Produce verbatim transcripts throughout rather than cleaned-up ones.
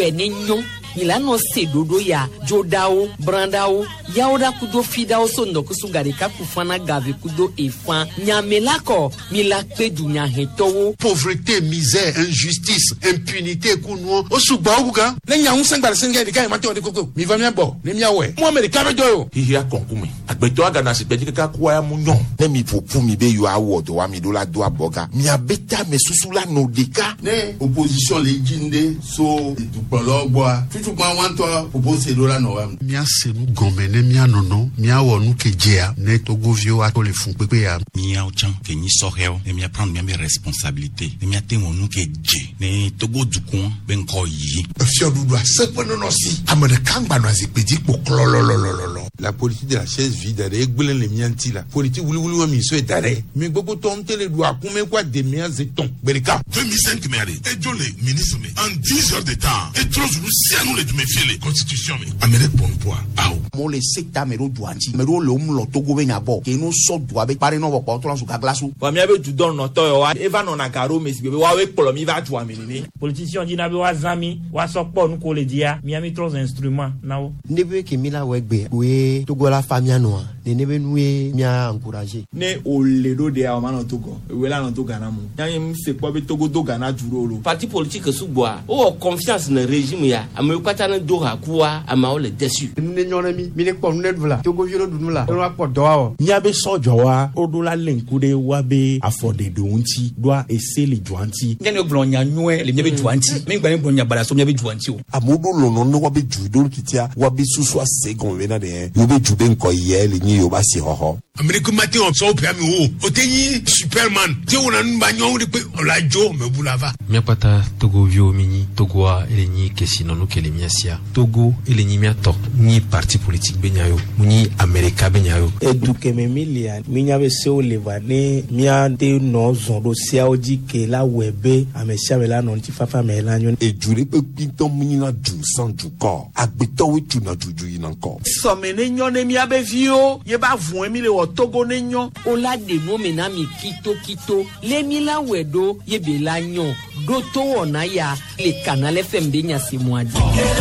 ye ne nyon milano sedodo ya jodao brandao yaoda kudo fidao so ndoko sugare ka kufana gave kudo efan nyamelako milakpe dunya hetowo pauvreté, misère, injustice, impunité kuno osugba obuga le nya unsangba senga de kai mato de koko mi va mi abo le mi awe mo me de ka bejo hihi akonkumi agbeto aga na sipeji ka kwa ya munyon ne mi popu mi be yo award wa mi do la do aboga mi abeta me susula no deka ne opposition le jinde so dupolo boa tutu kwa wanto propose do la no wa mi asenu gomene mi anono mi awonu kejea ne togo vio ato le fun pepe ya mi a ochan ke ni soreo ne mi a prendre mes responsabilités ne mi a temo nu ke je ne togo dukun ben ko yi fio dudu asepo no no si amade kangba no azipedi poklololololo. La politique de la chaise vide de egbelen le mianti la politique wuli wuli wa mi so etare mi gbogbo ton tele do akume kwa de mia zeton berika deux mille cinq mais allez et jo le ministre mais en dix heures de temps et trop nous si nous les me fier les constitution mais amérique bon poids ah mo le secta mero duanti mero le um lo togo be nyabo ke no so do abe pare no bo to so ka glasu wa mi abe du don no to yo wa eva no na garo mesi be wa we polo mi va tu amini politicien di na be wa zami wa so po nu ko le dia mi ami trois instruments nawo nebe ke mila wegbe we togo la famia no ne nebe nuwe mi a encourager ne o le do de a ma no togo we la no to gana mu yan se po be togo do gana duro lo parti politique sugboa o confiance na régime ya amu kwata na do ha kuwa ama o le déçu ne nyona mi mi ne ko ne vla togo viro dunu la no akpo do wa mi abe sojo wa o do la lenkude wa be afode do unti do a eseli juanti ngene gblo nya nwe le mi be juanti mi gba ni gblo nya bala so mi be juanti o amudo lono no wa be judo kitia wa be susu asegon we na de yo be jude nko ye le ni yo ba si hoho amérique matin on so pe mi o o teyin superman te wona nba nyon de pe on la jo me bulava mi pata togo vio mini togo a ele ni kesino no kele miasia togo ele ni miato ni parti politique benyayo muni america benyayo eduke me milia minya be se o leva ne mia de no zondo sia oji ke la webe amesia bela no ti fafa me la nyon ejure pe pinto muna du san du ko agbeto we tu na juju yin nko so me ne nyon ne mia be vio ye ba vun mi le wo togo ne nyon ola de no me na mi kito kito le mi la wedo ye be la nyon do to wona ya le canal F M de nya se moadi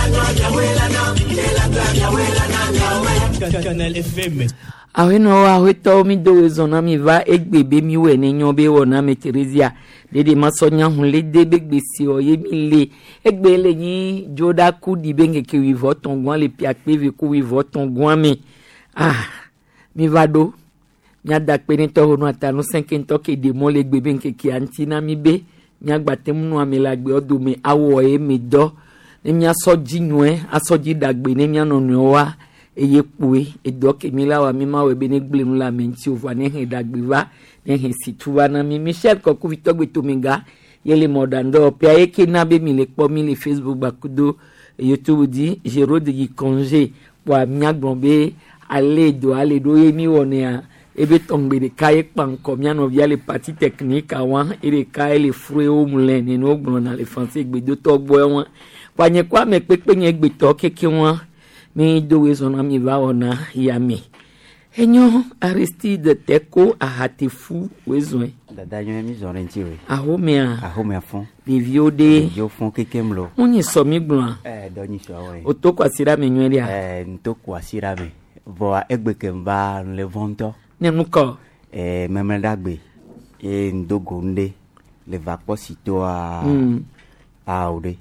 Canal F M awe no awe to mi do zona mi va egbebe mi we ne nyon be wona me Teresia dede masonya hunle de begbesi o ye mi le egbe le yi joda ku di benge ke wi voton gwan le piakpe ve ku wi voton gwan mi ah mi vado mi adakpe ni to hono atanu cinq to ke de mo le gbe benge ke antina mi be mi agbate munu amela gbe odo mi awo e mi do ni mi asoji nwe asoji dagbe ni mi anonu wa eye puwe edoke mi la wa mi ma we be ne gble nu la menti ova ne he dagbe va ne he situwa na mi Michel Koku Vitogbe Tominga yele modando pe ayeke na be mi le po mi le Facebook bakudo YouTube di jero de yi congé wa mi agbonbe ale do ale do ye mi woni a ebe tongbe de kaye panko mi ano via le parti technique awan e de kaye le fruit o mulen ni no gbon na le français gbe do to gbo won wa nye kwa me pepe nye gbe to keke won mi do we zona mi va ona ya mi enyo Aristide Teko ahatefu wezwe dada nyo mi zona ntiwe ahomea ahomea fon bi viode yo fon kekemlo onyi so mi gbon eh doni so awe o to kwasira me nwe ria eh nto kwasira me vo egbeke mba le vonto ne nuko eh memre dagbe e ndogo nde le vaposito a mm. a ode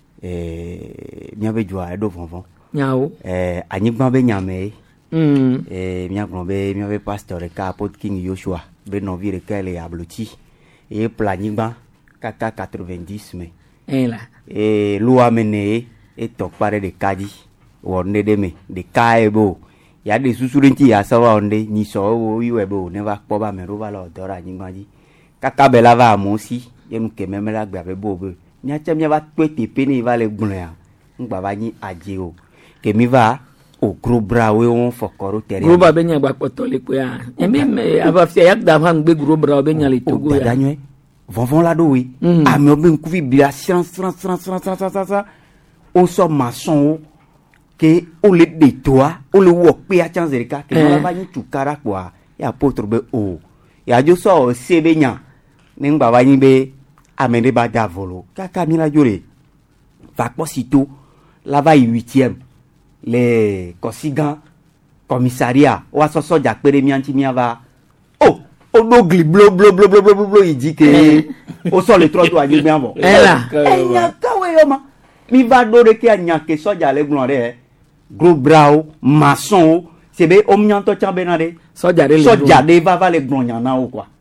eh mi abe jwa edo fonfon nyao eh anyigba be nyame mm. eh mi agbon be mi abe pastor ka pot king Joshua be no vire kele abloti e planigba kaka quatre-vingt-dix me eh la eh lua mene e to pare de kaji wonde de me de kaebo ya de susurenti ya sawa onde ni so wo iwebo ne va po ba me ro ba lo dora nyigba ji kaka be la va mo si ye nu ke memela gba be bobe ni acha mi va twete pe ni va le gbon ya ngba ba ni aje o ke mi va o gros bras we on fokoro tere gros bras be nya gba poto le ko ya e me aba fi yak da fa ngbe gros bras be nya le togo ya danyo vonvon la do we a mi obi nku fi bia science france france france france o so maçon o ke o le de toi o le wo pe a chance reka ke la ba ni tukara kwa ya potro be o ya jo so se be nya ni ngba ba yin be amende ba davolo kaka mi la jore va pas sitôt là-bas huitième les Kosigan commissariat ou à soso ja pere mianti miava oh o do gli blo blo blo blo blo blo il dit que au sol les trois doigts bien bon ela enya kawe yoma mi va do de ke anya ke soja le glore gros brao maçon c'est be omnyanto chambenade soja de soja de va va le glonya na o quoi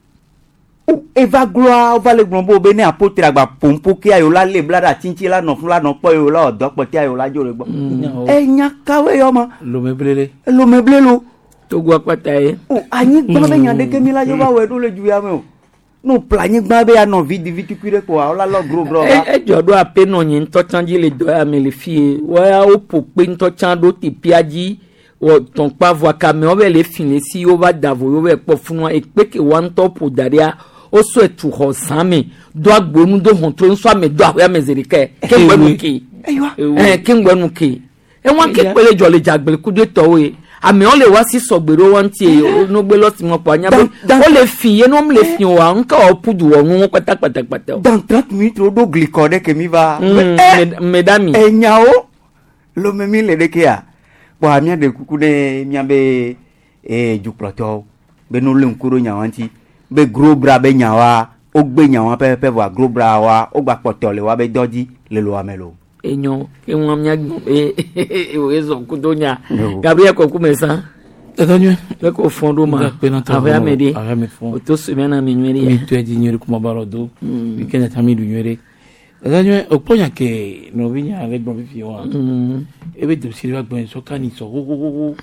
ou eva gloire va le glombo be ne apotre agba pompo ke ayo la le blada tinchi la no fla no po yo la odo pote ayo la jore gbo enya kawe yoma lo meblele lo meblelo to gwa pata e o anyi gba be nyande ke mi la yo ba we do le juya me o no plani gba be ya no vidi vidi kure ko o la lo gro bro e e jodo ape no yin to chanji le do ya me le fie wa ya o po pe nto chan do ti piaji o ton pa voa kame o be le fin le si o va davo o be po funu e pe ke wan to po daria o so etu ho sami do agbonu do hon to nso ame do ya mezerike ke gbenu ki eh ke gbenu ki e wan ke pele jo le jagbele ku de to we ame o le wa si sogbero won ti e no gbe lo ti mo po anya be o le fin ye no m le fin wa nka o pudu wo won pata pata pata dans trente minutes o do glicode ke mi va medami enyao lo me mi le de ke a bo amia de kuku de mi abe e jukroto be no le nkuro nyawanti be gros bras be nyawa o gbe nyawa pe pe wa gros bras wa o gba potole wa be doji le lo amelo enyo ke won amia e e o ezo kudonya Gabriel ko kumesa Etonyo le ko fondo ma ave amede o to semana mi nwere ya mi to edi nyere kuma barodo mi kenya tami du nyere Etonyo o ponya ke no vinya le bon fi wa ebe de sirwa gben so kani so ho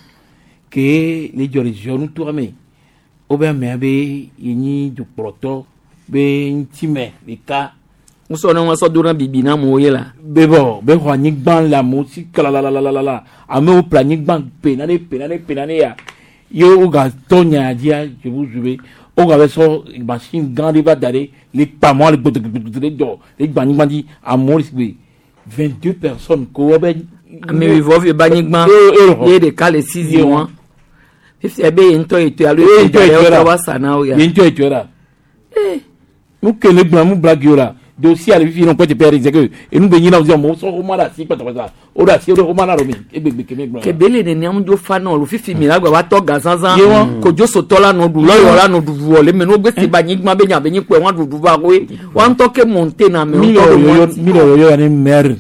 ke le jori jonu to ame obe me abe yini du proto be ntime lika muso na waso dura bibi na mo yela bebo be ho anyi gban la mo si kala la la la la la ame o plan ni gban pe na de pe na de pe na ya yo ga tonya dia je vous jouer o ga so machine grande va d'aller les pas moi les bout de do les gban ni gban di amour si vingt-deux personnes ko obe ame vi vo vi ba ni gban ye de kale six mois fifty ebe into eto alo eto eto wa sana o ya into eto ra eh mu kele gban mu blagiora dossier ali fi non peut te perdre que et nous benyi na mo so o mara si pata pata o da si o mara ro mi egbegbe keme gban ke bele ne am jo fa na lo fifi mi lagba wa to ga sansan ko jo so to la no du lo yo la no du wo le me no gbe si ba yin gban be nya be yin pe won du du ba we wan to ke monte na me mi lo yo mi lo yo ni mer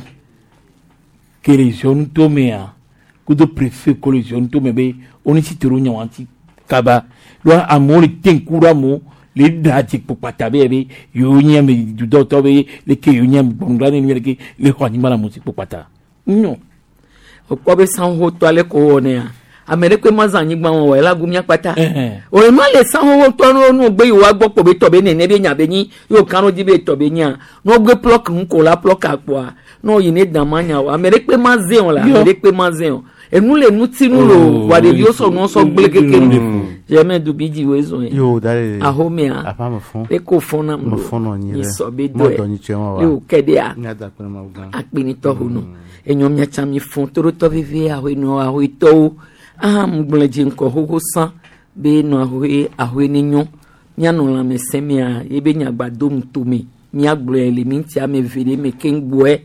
collision to me a ku do préfet collision to me be oni si tero nya wanti kaba lo amori tenkura mo le dati pour patabe be yo nyam du docteur be le ke yo nyam bongani ni ke le ko ni mala musique pour pata non o ko be san ho to ale ko one ya america mazanyi gba won wa la gumya pata o ma le san ho to no no gbe yo agbo po be to be ne ne be nya be ni yo kan ro di be to be nya no gbe pluck nko la pluck apo no yi ne damanya wa america mazen la america mazen et nous les nous tinu lo wa de yo so no so gbe kekere jamais du biji wezo yo dale a homea apa mo fon e ko fon na mo fon no ni so be do e o kede a apini to hono enyom nya chami fon toro to vive a ho no a ho to ah mgbleji nko ho san be no a ho a ho ni nyon nya no la mesemia e be nya gbado mto mi mi agbo ele mi ntia me vere me kengbo e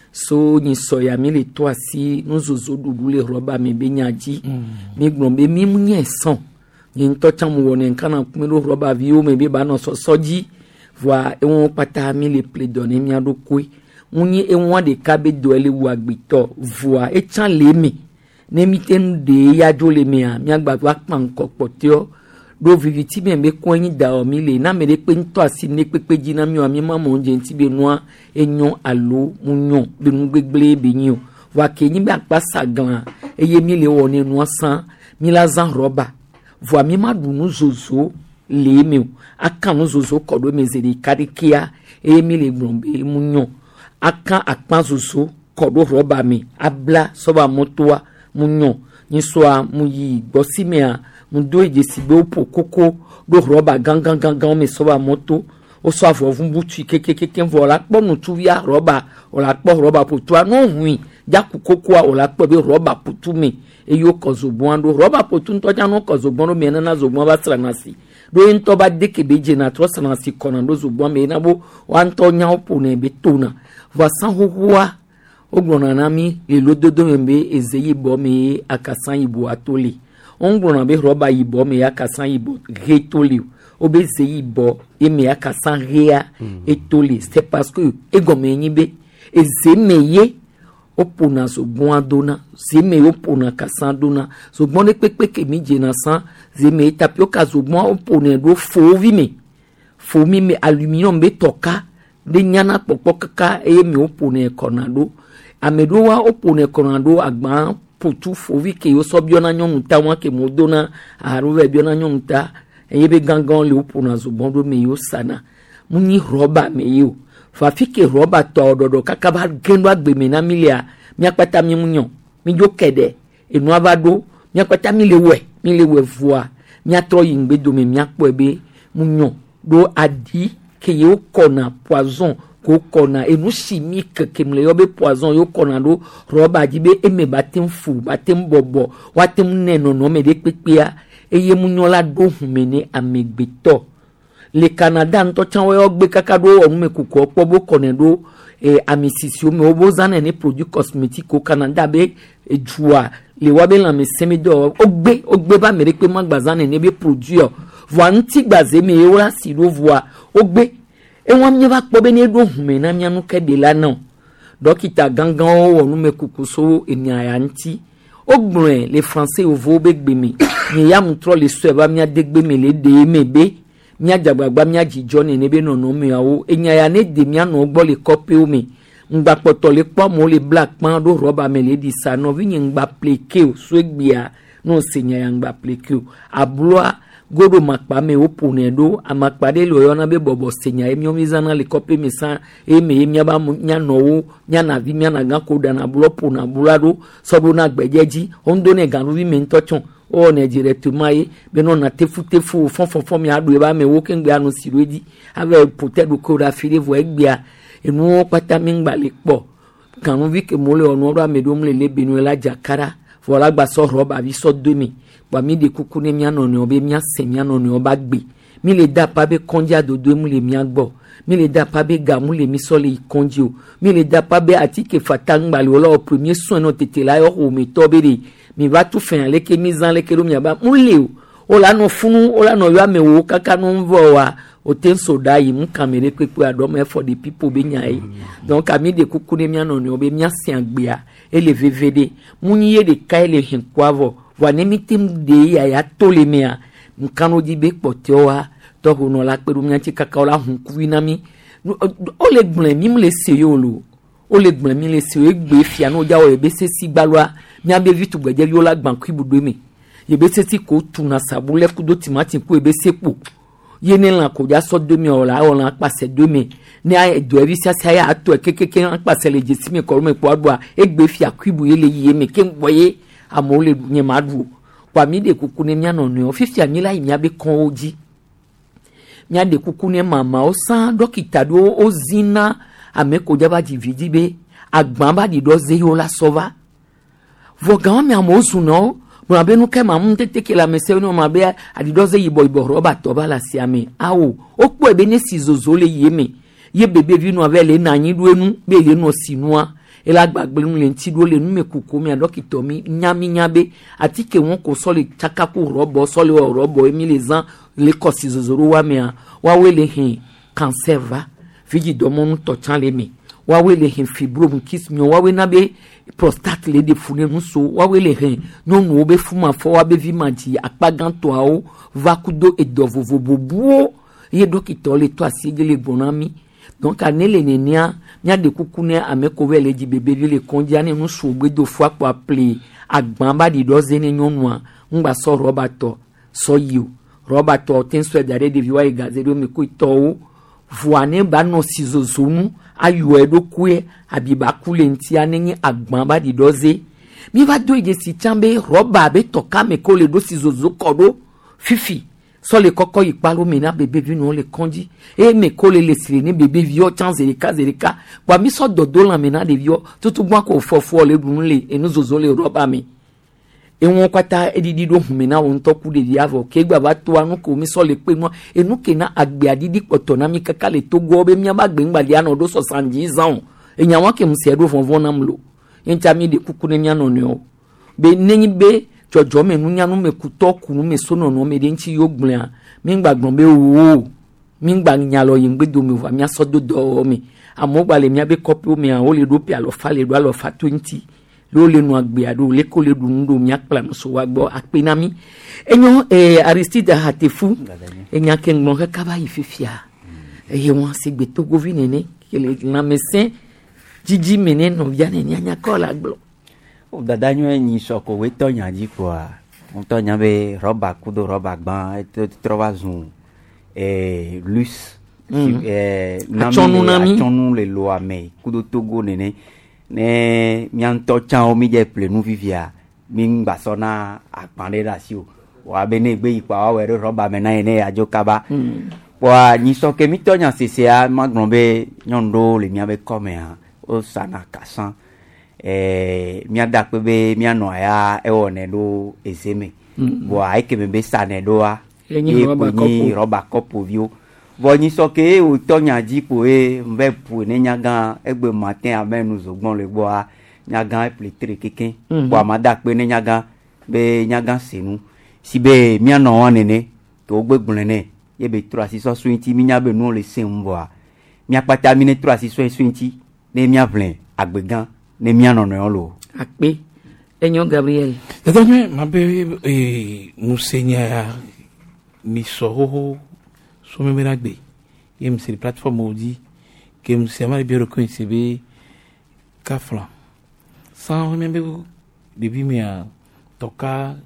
so ni soya mi le to asi no zozo dudu le roba me be nya ji mi gbon be mi mu nya esan ni to chamu woni kana kumiro roba vio me be ba no so soji voa e won pata mi le pledone mi adokwe unyi e won de ka be do ele wu agbito voa e chan le mi ne mi ten de ya jo le mi a mi agba wa pan kopo ti o do viviti be be ko yin da o mi le na me de pe nto asi ne pepe ji na mi o mi ma mo nje nti be noa enyon alo munyon be nu gbegble be yin o wa ke yin be apasa gan eye mi le woni nu san mi la zan roba voa mi ma dunu zozo le mi o akan nu zozo kodo mezeri kadikia eye mi le gbombe munyon akan akpan zozo kodo roba mi abla soba motoa munyon ni soa mu yi gbosi me a mu do eje sibe opo koko do roba gangan gangan me soba moto o so afo fun butu kekekeke vo la po nu tu ya roba o la po roba putu anu hui jaku koko o la po be roba putu mi e yo kozobon do roba putu nto ja no kozobon mi na na zobon ba tra na si do into ba de ke beje na tro sana si kona do zo bo me na bo wan to nya opo na be to na va san hohoa ogbona na mi le lododo mbe ezeyi bo me akasan ibo atoli ongbona be roba ibo me akasan ibo retoli obe zeyi bo e me akasan rea etoli c'est parce que egomeni be ezemeye opona so bon adona zeme opona kasandona so bon pepe ke mi jena san zeme tapioka so bon opona do fovi me fomi me aluminium be toka de nyana popo kaka e mi opona konado amedo wa opona konado agba putu fovi ke yo so biona nyom ta wa ke modona aruwe biona nyom ta e be gangan le opona so bon do me yo sana muni roba me yo fa fike roba to dodo kakaba gendo agbeme na milia mi akpata mi munyo mi jo kede enu avado mi akpata mi lewe mi lewe voa mi atro yingbe do me mi akpo ebe munyo do adi ke yo kona poison ko kona enu chimique ke mle yo be poison yo kona do roba dibe eme batem fu batem bobo watem neno no me de pepea eye munyo la do humene amegbeto le Canada nto chanwe ogbe kakado onu me kuko opobo konedo e amisisio me obozana ne produit cosmétique au Canada be e jua le wabe la me semedo ogbe ogbe ba mere pe magbazana ne be produit vo anti gbaze me ora siro voa ogbe e won me ba pobe ne do hume na mianu kede la na dokita gangan onu me kuko so eni ayanti ogbon les français ovo be gbemi ni ya mutro le so e ba mi adegbe me le de mebe mia jagbagba mia jijo ni nebe no no mi awo enya ya ne de mia no gbo le copy o mi ngba poto le po mo le black pan do roba me le di sa no vi ngba pleke o so egbia no senya ya ngba pleke o abloa godo makpa me o ponedo amakpa de lo yo na be bobo senya e mi o mi zana le copy mi sa e me mi aba nya no wo nya na vi mi na gan ko da na blo po na bulado so do na gbejeji ondo ne gan vi mi ntochon o ne directement ye beno na tefu tefu fon fon fon mi adu e ba me wo ken gbe anu siroedi ave peut-être ko da file vo egbia enu pata mi ngba le po kan vi ke mo le onu ro amedo mle le benu la jakara voilà gba so roba vi so demi ba mi de kuku ne mi anu ne obe mi ase mi anu ne oba gbe mi le da pa be konja do do mu le mi agbo mi le da pa be ga mu le mi so le konjo mi le da pa be atike fatangba le o premier soin no tete la yo o mi to be de mi va tout faire les que mis en les que mi aba muleu o la no funu o la no yo amewo kaka no nvo wa o ten soda yi mu kamere pepe adom for the people be nyai donc ami de kukune mi ano ne obe mi asian gbia ele vvd munye de kai le hin kwavo wa ne mitim de ya ya tole mea nkano di be potiowa to hono la peru mi anti kaka o la hun kuina mi o le gbon mi mu le seyo lo o le gbon mi le seyo egbe fia no ja o ebe se si gbalwa mi abe vitu gbeje yo la gban ku ibudo mi ye be se ti ko tuna sabule ku do timati ku ebe sepo ye ne lan ko ja so do mi ola o lan pase do mi ni a do eri sia sia ato kekeke an pase le jesi mi ko mi po adua egbe fi aku ibu ye le ye mi ke boye amole nye madu kwa mi de kuku ne mi ano ne ofifi ani la mi abe kon oji mi ade kuku ne mama o san dokita do o zina ameko jaba dividi be agban ba di do ze yo la sova vogan mi amozu no mo abenu ke ma mun tete ke la mese no ma be adidoze yibo ibo roba to ba la siame awo opo ebe ne sizozo le yeme ye bebe vi no avele na yin du enu be le no sinua ela gbagbe nu le nti do le nu mekuko mi adokito mi nyami nyabe atike won ko so le chakaku robo so le robo emi le zan le ko sizozo ro wa mi a wa we le hin cancer va fiji do mo to chan le mi wa we le hin fibrome kiss mi wa we na be prostate le de fune nso wa we le hin no no be fuma fo wa be vi maji apaganto a o vakudo edovovo bobuo ye dokito le to asige le bonami donc anele nenia nya de kukune ameko vele di bebe le kondia ne no so gbedo fo apo apply agban ba di doze ne nyonua ngba so robato so you robato tenso dare de viwa igazero me ku to voane ba no sizozonu ayo edo kue abiba kule nti anenye agban ba di doze mi va do ije si chambe roba be toka me ko le do sizozo kodo fifi so le koko ipalo mena bebe vi no le konji e me ko le lesire ni bebe vi o chance zerika zerika kwa mi so dodo la mena de vi o tutu gwa ko fofo le dun le enu zozo le roba mi e won kwata edidi do humi na won toku de dia vo ke gba ba to anu ko mi so le pe mo enu ke na agbe adidi poto na mi kaka le Togo be mi ba gbe ngba dia no do soixante-dix ans enya wa ke mse do fonfon na mlo enta mi de kuku ne nya no ne o be nenyi be jojo me nu nya no me kutoku nu me so no no me de nchi yo gblan mi gbagbon be o mi gba nya lo yin gbe do mi wa mi aso do do mi amogba le mi abe copy o mi an o le do pi alo fa le do alo fa twenty lo le nu agbe ado le ko le du ndo mi akpla no so wa gbo apenami enyo eh Aristide Hatefu enya ke ngbon ka kaba ififia e won se gbe Togo vi nene ke le na mesin jiji mene no bia ne nya ko la gbo o dada nyo enyi soko we to nya ji kwa on to nya be roba kudo roba gban e trova zun eh lus eh nami chonu le lo ame kudo Togo nene ne mianto chan o mi je ple nu vivia mi ngba so na apande da si o wa be ne gbe ipa wa we roba me na ene ajo kaba wa ni so ke mi to nya sese a magbon be nyondo le mi abe come ha o sana kasan eh mi ada pe be mi ano ya e wone do ezeme bo ai ke me be sane do a e ni roba kopo vio Voni soke o tonya jipo e mbe pu ne nyaga egbe matin amenu zogbon le boa nyaga plitre keken bo amada pe ne nyaga be nyaga senu sibe miano wanene to gbegbun ne ye be trois six twenty mi nya be nu le sen mboa mi apata mi ne trois six twenty ne mi avlen agbegan ne miano no lo akpe enyo Gabriel dadame mabe eh musenya mi soho so me meragbe yem sur plateforme audi que me se mal bien reconnu be kafla sans remember depuis me toka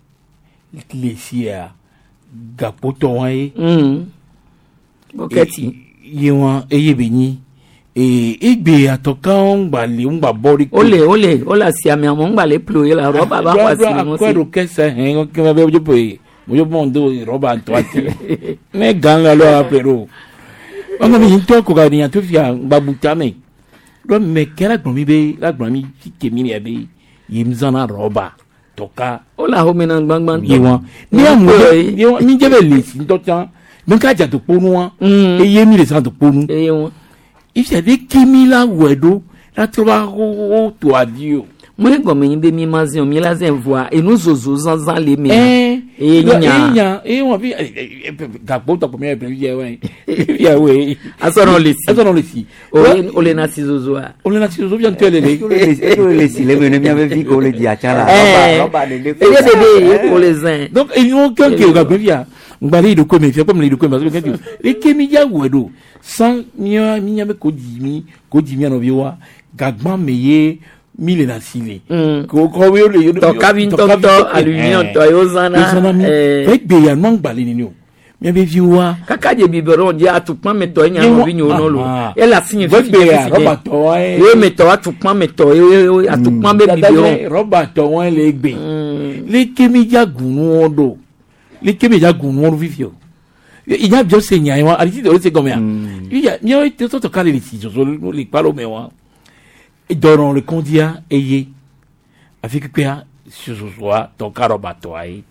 lesia gapoto wai mm bokati yewa eyebeni e egbe atoka on gba le on gba bori ole ole ola si ami amon gba le ployer la roba ba kwa si mo si ko ke se hen ke ma be ojo boy mo mondo roba to ati me gan la lo apero on mi nto ko ga ni to fi gbabuta me do me kera gbon mi be la gbon mi ke mi e be yimzana roba toka ola ho me na gbangban yi won ni amu mi je be le si to tan me ka ja to ponu won e ye mi le san to ponu e ye won ife de kimi la wedo la trova o to adio mo go me be mi mazin mi la zen voix e no zozo zanzan le mi eh e nya nya e won bi gagbo to po mi e bi ye we ye we asoro le si asoro le si o le na si zozo a o le na si zozo bien tele le e o le si le me mi ave vi ko le di achala roba roba de de e de de o le zen donc e won kan ke o gagbo bia ngbali do ko me fi ko me do ko me so ke e kimi ja wedo sans mi mi nya me ko di mi ko di mi no bi wa gagban meye mille na sile ko ko we le to kabin to to aluminium to yozana eh fe gbe ya no ngbale ni o mi be vi wa kaka je biberon je atupon meto nya no bi nyo lo e la sin fi gbe ya roba to e we meto atupon meto e atupon be biberon roba to won le gbe le kemi jagun odo le kemi jagun won vivio iya jo se nya wa ari ti do se gomea iya mi o te to to kale le si so le palo me wa doron le kondia eye avec que sur soi ton carobato ai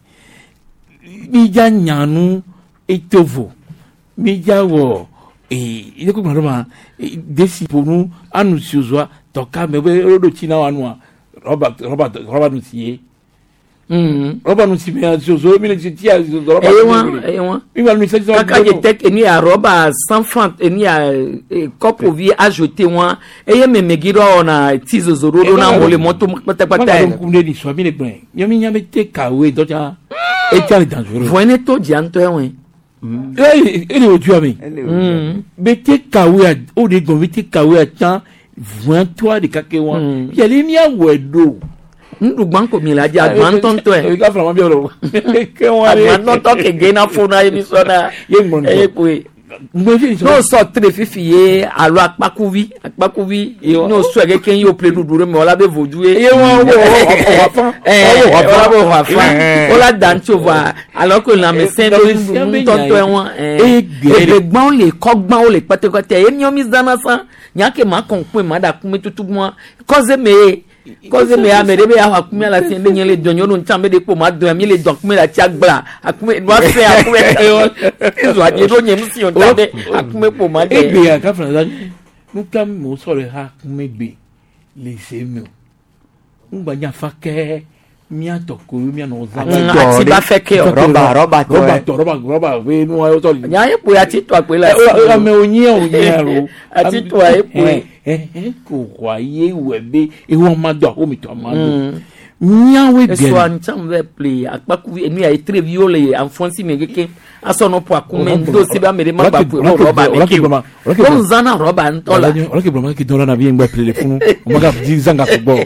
mi ja nyanu etovo mi ja wo e ile ko ma desi ponu anu sur soi ton ka me do china wa no roba roba roba nu sie mm roba nu si me sur soi mi le ti a roba e won e won mi va nu se so ka je tek eni a roba cent francs eni a kopo vi ajouter won e ye me megiro ona tizo zoro na mo le moto pata pata e ko ni so mi le gben yo mi nya me te kawe do ja e ta le dangereux voine to di anto e won e e le oju ami mm be te kawe o de gon be te kawe tan voin toi de kake won ya le mi awedo ndugban ko mi la ja agban tonto e e ka fla ma bi oro ke won re agban tonto ke gena funa e mi so na ye ngbon e pe no so tre fifi ye alo apakuvi apakuvi no so ege ken yo ple dudure me ola be voju e ye won wo wa fa eh ola bo wa fa ola dancho va alors que la médecin do tonto e won eh egbon le kogbon o le patekote e mi o mi zana san nya ke ma kon pe ma da kun me tutu mo cause me cause me a me de be a kume la tin be nyele donyo no ntam be de po ma don mi le don kume la ti agbla akume no se akume ezo ade do nyem si on tabe akume po ma de egbe ya ka fran da nunca mo sọ̀rọ̀ ha kume gbe le se mi ngba nya fa ke mi atoko mi na oza ati ba fe ke roba roba to roba to roba roba we nu ayo to nya ye po ati to ape la o me onyi onyi ro ati to aye po eh eh ko kwa ye webe e won ma do o mi to ma do nya we bien so an tam we play akpaku enu ya tre viole anfonsi me keke aso no po akume ndo se ba mere ma ba po roba me ki ko nzana roba ntola ora ke broma ki dola na bien ngba play fun o ma ga di zanga football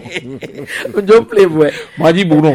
jo play boy ma di buno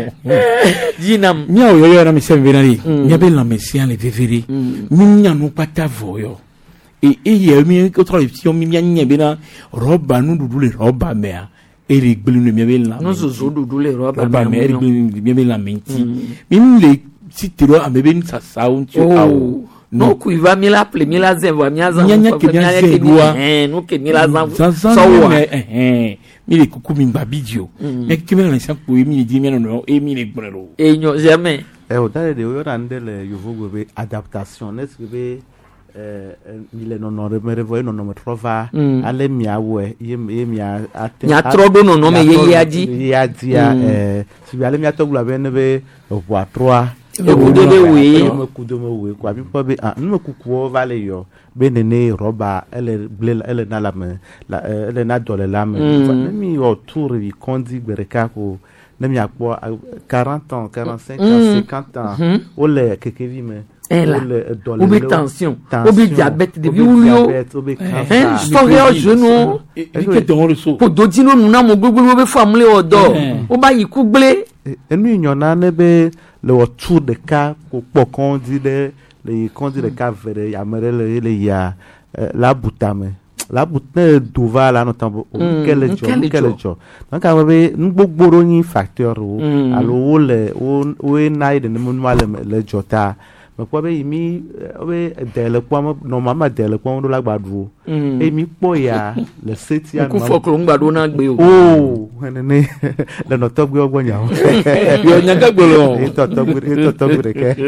jinam nya o yo na mi sem venari nya be la mesia le veveri mi nya no pata voyo e e ye mi ko tro ti o mi nya nya be na roba nu dudu le roba me a eri gbelu ne mi be la no zo zo dudu le roba me eri gbelu mi be la menti mi le si tiro a me be sa sound tu au no ku iva mi la ple mi la zen va mi azan nya ke nya ke eh no ke mi la zan so wa eh mi le kuku mi ba bidio me ke me na sa po mi di mi no e mi le gboro e nyo jamais e o dale de o rande le yo vogo be adaptation est-ce que be eh mille non non me revoy non me trova ale mi awe ye ye mi ate nya trodo no no me ye yaji yaji eh si ale mi atogula be ne be o po trois e ku de be we me ku de me we kwa bi po be ah no me ku ku vale yo be ne ne roba ele ble ele na la me la ele na dole la me mi o tour vi kondi bereka ko ne mi akpo quarante ans quarante-cinq ans cinquante ans o le keke vi me ela obi tension obi diabète de viulio hein story o jeune que don le so po dodino nuna mo gbogbo be family odo o ba yiku gble enu yona ne be le autour de cas ko pokon di de le kondi de cas vere ya mere le le ya la butame la butne dova la notamment quel job quel job donc avait gbogbo yin facteur o alo le o e na de mo le jota me ko be mi be de le kwa no mama de le kwa ndo la gbaduro e mi po ya le seti ya ku foklo ngbado na gbe o oh nene le no to gbe ogbo nya o yo nya ga gbe lo e to to gbe to to gbe ke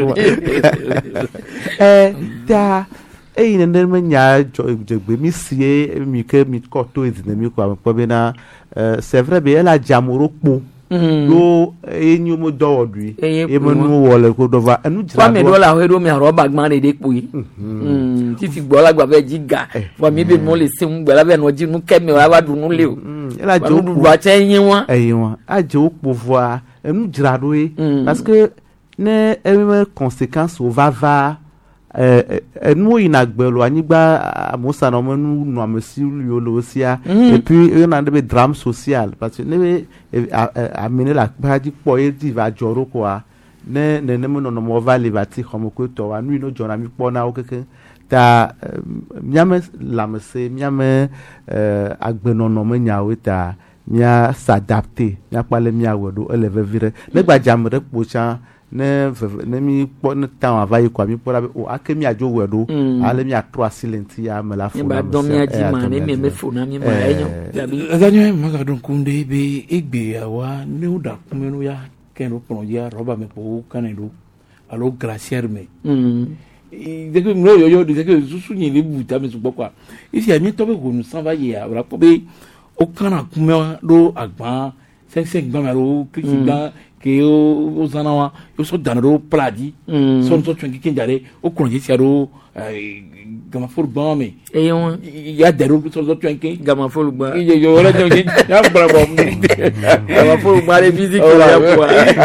eh ta e ine ne me nya je gbe mi sie mi ke mi ko to ezine mi ko ko be na c'est vrai be la jamoro po lo enyu mo do odui e mo nu wole ko do va enu jira kwa me do la ho mi aro bagman de de po yi mm ti fi gbo la gba be jiga wa mi be mo le se un gba la be no ji nu ke mi wa du nu le o e la jo du wa che yin won eyin won a je o po voa enu jira do yi parce que ne e me conséquence o va va eh enu inagbelo anigba amusa no menu no amesi yo lo sia et puis il y a des drames social parce que ne amener la paji po e di va joro quoi ne ne ne mo no mo va le bati comme ko to wa nu no jona mi po na o keke ta miame la mese miame euh agbeno no mo nyawe ta mia s'adapter mia pale mia wodo eleve vire ne gba jamre po cha ne ne mi po ne tan ava yi kwa mi po la o akemi ajo wedo ale mi atro silenti ya me la fo ba dom ya ji ma ne me me fo na mi ma enyo azanyo ma ga don kunde be egbe awa ne uda kumenu ya ken ro pono ya roba me po kanelo alo glacier me mm de que no yo yo de que susu yin le buta me supo kwa isi ami to be ko nu san va ye ara po be o kana kume do agba cinq cinq gba ma ro kiki gba que o zanawa eu sou danado pladi só não sou twenty quem jare o conhece aro gama for bame e eu ya dero só só twenty gama for ba e eu olha tem já para bom gama for ba de físico ya po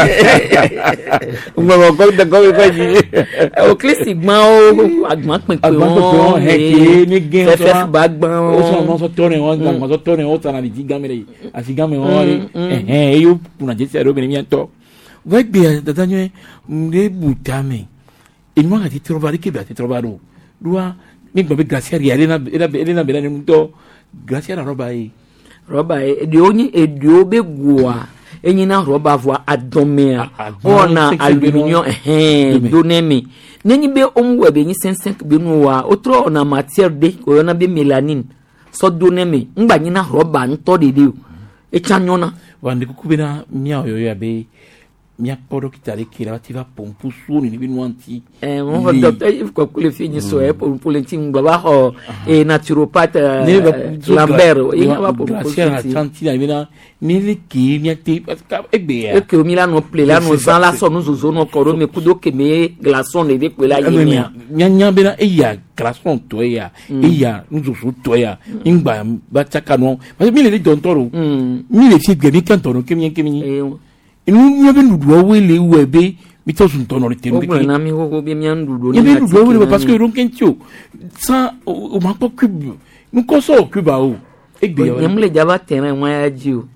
uma coisa coisa coisa o clisigma o agma pinpin o é que ninguém só bagban o só não só torne on mas só torne outra na diga me assim game on eh eu una gente ero bem minto vai bem da danho me butame il m'a dit trovare che bate trovaro dua mi gbe glacier ya elena elena bela ni mto glacier roba yi roba e di oni e di obe gua enyi na roba vo adomea ona aluminium eh donemi neni be omwe be nyi sensen be nu wa otro na matière de ko na be melanine so donemi ngba nyi na roba nto de de e chanyona wande kukubena mia oyo abe mia podo kitale kila tiva pompu suni ni binwanti eh on docteur Yves Kokule fini so e pour pour lentin baba ho e naturopathe Lambert il va pour la chantina bina ni le ki ni te egbe e ke mi la no ple la no zan la so no zozo no koro me kudo ke me glaçon ne de pe la yemia nya nya bina e ya glaçon to ya e ya nzozo to ya ingba ba chaka no parce mi le don toro mi le fi gbe kan toro kemi kemi inu nyobe ndudu wele webe mito sun tono le tenu ke na mi ho be mi ndudu ni ndudu wele parce que ron kentio ça o ma ko cube mu ko so cube a o egbe yo nyam le jaba terrain wa ya ji o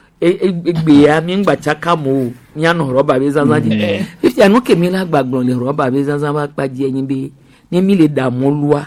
egbe ya mi ngba chaka mo mi an roba be zanzan ji if ya no ke mi la gbagbon le roba be zanzan ba pa ji eyin be ni mi le da mo luwa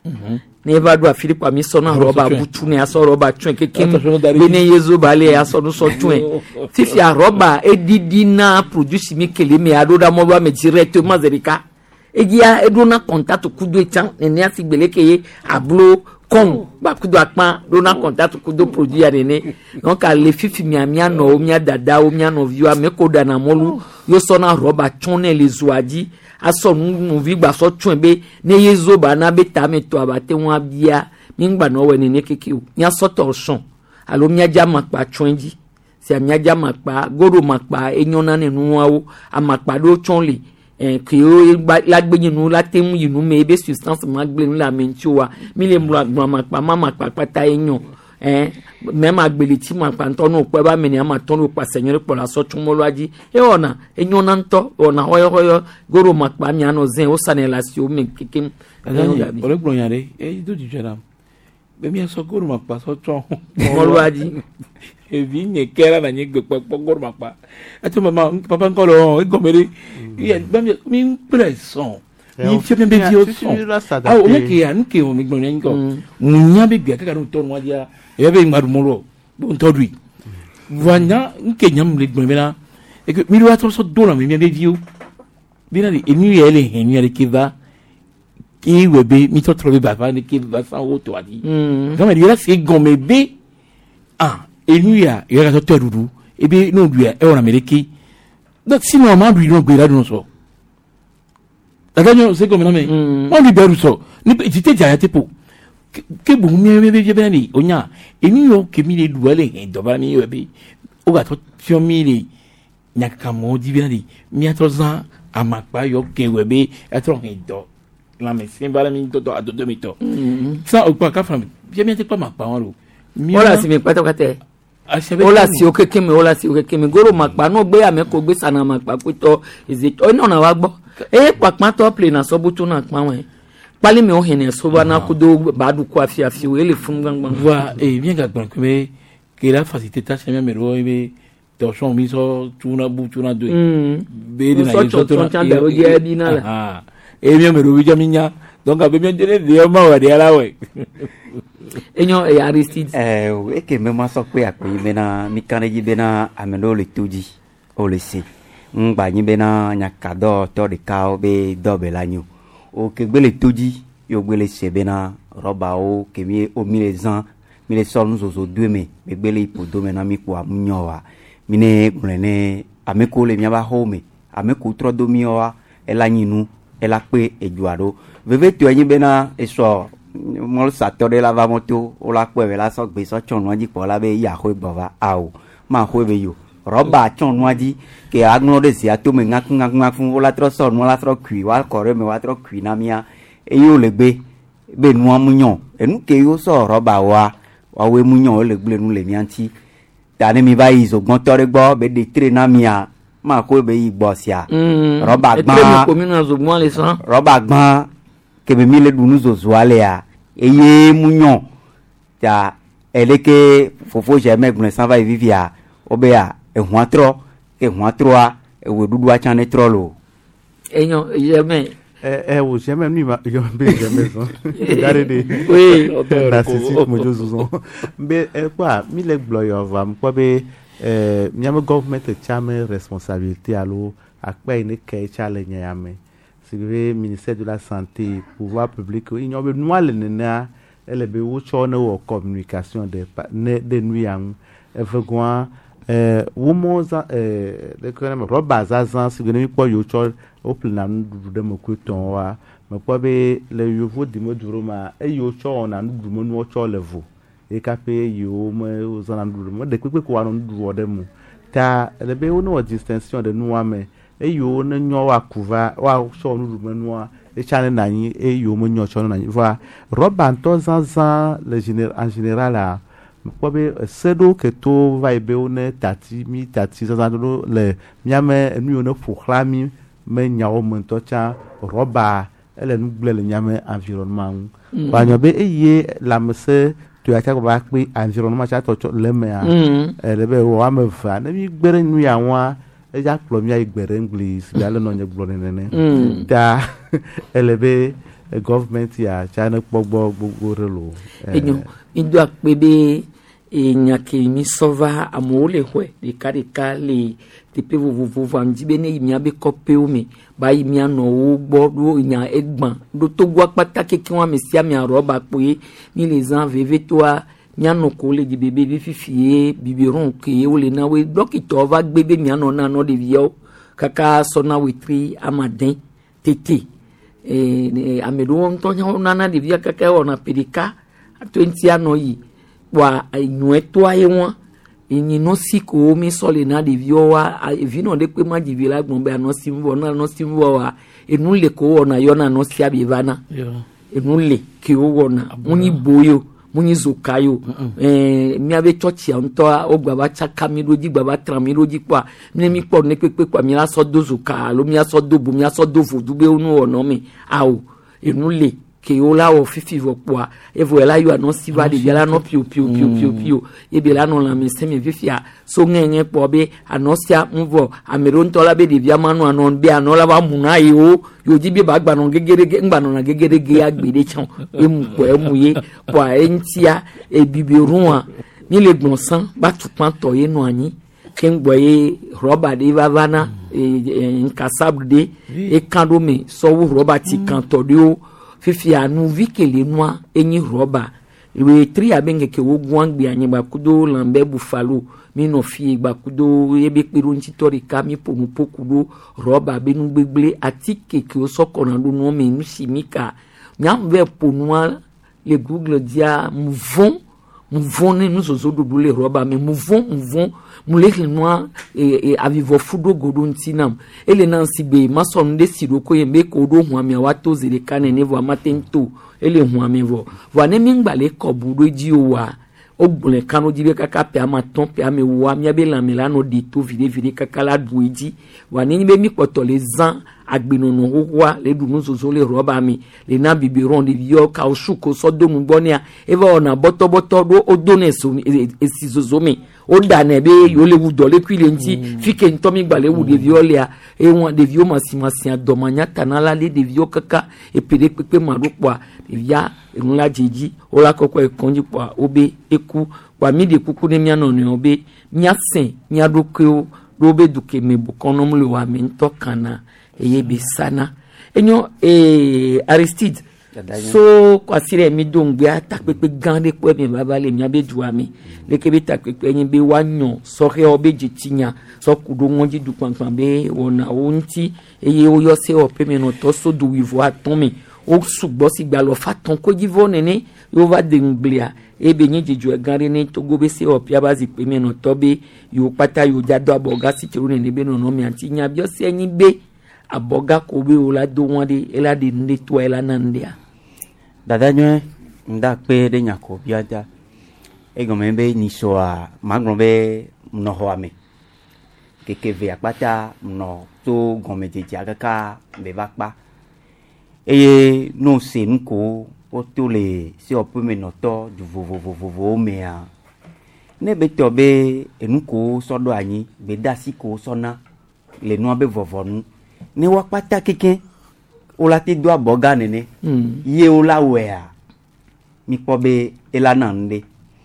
ne va do Philippe ami sona roba butu ne aso roba twen kekem bene yezo bale aso no so twen fifi a roba edidi na produce mi kele me adoda mo ba me directement zerika egia edona contact kudo etan ne asi gbelekeye ablo kon ba kudo akpan dona contact kudo produit ya ne donc a le fifi mi amia no mi dada o mi no view me ko dana molu yo sona roba tone les zoadi aso nu vi gba so tun be ne yezo ba na be ta me to abate won bia mi ngba no we ne keke o nya so torsion alo mi aja makpa twenji se mi aja makpa goro makpa enyona ne nu awo amakpa do tonle eh ki o la gbeyin nu la temu yinu me be substance ma gbe nu la menti wa mi le mu agbon makpa ma makpa pata enyon eh même agbele ti ma pa nto no pe ba me ni ama ton lo pa senyor po la so tun mo loaji e ona enyon na nto ona hoyo hoyo goro makpa mi ano zen o sanela si o me kekem ole gbon yare e do di jera be mi so goro makpa so tun mo loaji e vi nye kera na nye gbe po goro makpa ati mama papa nko lo e gomere mi presson ni fi bien bien son ah o me ke an ke o mi gbon yan ko munya be gbe ka ka to no dia e be ngadu molo bo ntodui vanya nke nyam le gbon bena e que mi lo so do na mi bien viu bina di enu ele henu ele ke va ki webe mi to trobe ba va ne ke va fa o to adi comme il là c'est gomme be ah enu ya il ga to dudu e be no du e wona meleki donc sinon ma du no gbe la do so Adanyo c'est comme mais on libère so ni petite diarrhée po ke bu mi mi bi be ni onya emi yo ke mi le duale en do ba mi yo bi o ga to fio mi le nyaka mo di bi na di mi atozan amakpa yo ke we bi etro en do la me sin ba la mi to to ado do mi to ça o pa ka fam bi mi te pa makpa won lo ola si mi pa to ka te ola si o keke mi ola si o keke mi goro makpa no gbe ame ko gbe sana makpa pe to is o na na wa gbo e pakpa to play na so butu na pa won pali mi o hene so ba na kudo badu ko afi afi o ele fun gbangban wa e bien ga gbon pe ke la facilité ta se me ro be to so mi so tuna bu tuna do be de na so to na de o je bi na la ah e bien me ro bi jaminya donc a be bien de de ma wa de ala we enyo e Aristide eh e ke me ma so pe ape me na mi kan ji be na ameno le toji o le si ngba yin be na nyakado to de ka o be dobe la nyu o ke gbele toji yo gbele se be na roba o ke mi o mi le zan mi le so nu zozo dueme be gbele ipodo me na mi ku amunyo wa mi ne gbele ameko le mi ba home ameko tro do mi wa e la nyinu e la pe ejuado veve to yin be na e so mo sa to de la va moto o la pe la so gbe so chon waji po la be ya ho baba awo ma ho be yo roba chon waji ke agno de si ato me ngak ngak ngak fun o la tro so no la tro kwi wa kore me wa tro kwi na mia e yo le gbe be nu amunyon enu ke yo so roba wa wa we munyon o le gbe nu le mi anti tani mi ba izo gbon tore gbo be de tre na mia ma ko be igbo sia roba gban roba gban ke be mi le dunu zo zo ale ya eye munyon ta eleke fofo je megbon san va vivia obe ya ehun atro ehun atro a ewe dudu a chan etro lo enyo jamais eh eh wo jamais ni ma yo be jamais so gare de oui na sisi mo jo zo be e kwa mi le glo yo va m kwa be eh mi am government chame responsabilité alo akpa ni ke challenge ya me c'est ministère de la santé pouvoir public il y a besoin le nena elle be wo cho na wo communication de de nuit en evergwa eh womo za eh de ko na roba za za si gni po yo cho o plan ndu de mo ko ton wa me po be le yo vo di mo duro ma e yo cho na ndu mo no cho level e ka pe yo mo za na ndu mo de pepe ko wa no ndu wo de mu ta le be wo no distinction de nu wa me e yo na nyo wa kuva wa cho ndu mo no e chane na yin e yo mo nyo cho na yin va roba to za za le général en général là pobe sedo ke to vibe one tati mi tati za do le miame nu no proclami me nyawo monto cha roba ele nu gle le nyame environnement ba nyobe eye la mse to ya ka ba pe environnement cha to le me a ele be wa me fa na mi gbere nu ya wa e ja klo mi ya gbere english ya le no nye gboro nene da ele be government ya cha na gbogbo gbogbo relo enyo indo akpebe e nyake mi sova amole hwe de kare kale te pe vo vo vo anjibe ne mi abe kope o mi ba yi mi ano o gbo do nya egban do to gwa patake ki won me sia mi aroba pe ni les en veve toi mi ano ko le di bebe bi fifie biberon ke o le na we dokito va gbebe mi ano na no de vio kaka sona witri amadin tete e amedo nto nya na na de via kaka ona pedika twenty ano yi wa inueto aye won yin no siko mi so le na de vio wa evi no de pe ma di vila gbon be no simbo na no simbo wa enu le ko ona yo na no sia bi vana enu le ki o wona muni boyo muni zokayo eh mi abe church ya nto ogba ba chaka mi roji gba ba tra mi roji kwa mi mi po ne pepe kwa mi la so do zoka lo mi aso do bu mi aso do fu dube onu ona mi awo enu le ke ola o fifi vo kwa e vo ela yo no siva de biala no piu piu piu piu piu e be la no la me se me fifia so ngenye po be anosia mvo amero ntola be de bia manu anon be anola ba muna yo yo ji bi ba gba no gegere ngba no na gegere ge agbede chan e mu po e mu ye po entia e biberun a ni le gbonsan ba tupan to ye no ani ken gboye roba de vavana e nkasabde e kando me so wo roba ti kan to de o fifi anu vikele noa enyi roba we tri abenge ke wogwan gbe anyi ba kudo lambe buffalo mi no fi gba kudo ebe peru ntitori ka mi ponu pokudo roba benu gbegble atike ke o sokona do no me nusi mika nyam ve ponua le google dia mouvon mouvon ne nous ozo do le roba me mouvon mouvon mulekle noa e avivo fudo godon tinam ele nan sibe mason de siroko yembe ko do huami wato zile kane ne vo matento ele huami vo vo ne mingbale ko budo ji owa ogbole kanu jibe kaka pe amaton pe ame wa mi abe la milano de to vide vide kaka la dueji wa ni be mi poto les ans agbenono howa le dunu zozo le roba mi le na biberon de vio ka oshuko so do mu gbonia eva ona boto boto do odone so esi zozo mi o da na be yo le wu do le kwile nti fike ntomi gbale wu de vio le e won de vio masimasi adomanya tanala le de vio kaka e pede pepe marupwa de via enula jeji o la kokko e konji kwa obe eku kwa mi de kuku ne miano ne obe nyasen nyadokeo robe duke me bukono mle wa me ntokana eye besana enyo eh Aristide so kwa sire mi dongbe atapepe gande po mi baba le mi abeduwa mi lekebe tapepe yin be wanyo so re obe jitinya so kudo wonji du panpan be wona onti eye o yo se o pe mi no to so du wivo aton mi o sugbo si gba lo faton ko jivo nene yo va de nglia ebe yin jeju e gande ni to go be se o pia bazi pe mi no to be yo pata yo jado aboga si tiru ne be no no mi anti nya bi o se yin be aboga ko be o la do won de ela de nde to ela nandia dada nyo nda pe de nyako biada e gombe ni so a magombe no ho ame keke ve apata no to gombe je jagaka be bakpa e no se nko o to le se o pe me no to du vo vo vo vo me a ne be to be enko so do anyi be dasi ko so na le no be vovonu ne wakpata keke o la ti do aboga nene mm. ye o la wea mi po be elana nde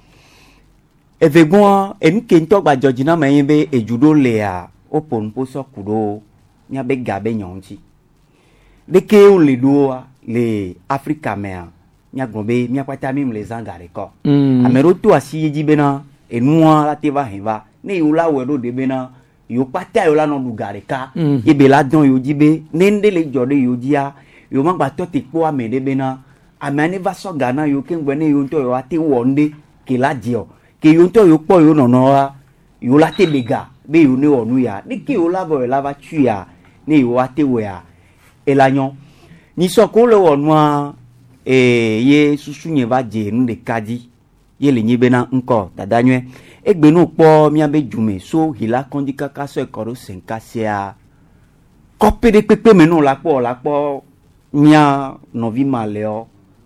evegun enke nto gba jojina ma yin be ejudo le a opon po so kudo nya be gabe nyonchi de ke o le do le Africa me a nya gombe mi apata mi le zangare ko mm. amero to asi ji be na enua la te va heva ne yo la we do de be na yo pata yo la no du gare ka e be la don yo di be ne ndele jode yo dia yo ma gba to te po ame de be na amane va so gana yo ke ngbe ne yo nto yo ati wonde ke la dio ke yo nto yo po yo no no wa yo la te bega be yo ne onu ya ni ke yo la bo la va tu ya ne yo ati we ya e la nyon ni so ko le wonwa e ye susu nye va je nu de kadi ye le nyi be na nko dadanywe egbe no po mi abe jume so hila kondi kaka so ekoro senkasia kope de pepe me no la po la po mia novi maleo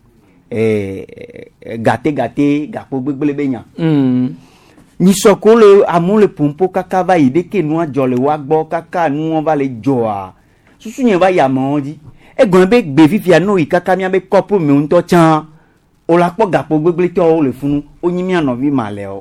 eh gate gate gapo gbegbele benya mm ni sokole amule pompo kaka va ide ke nu ajole wa gbo kaka nu won va le joa susu yen va ya monji egbon be gbe fifia no ikaka mi abe kopo me unto chan o la po gapo gbegbele to o le funu onyi mi anovi maleo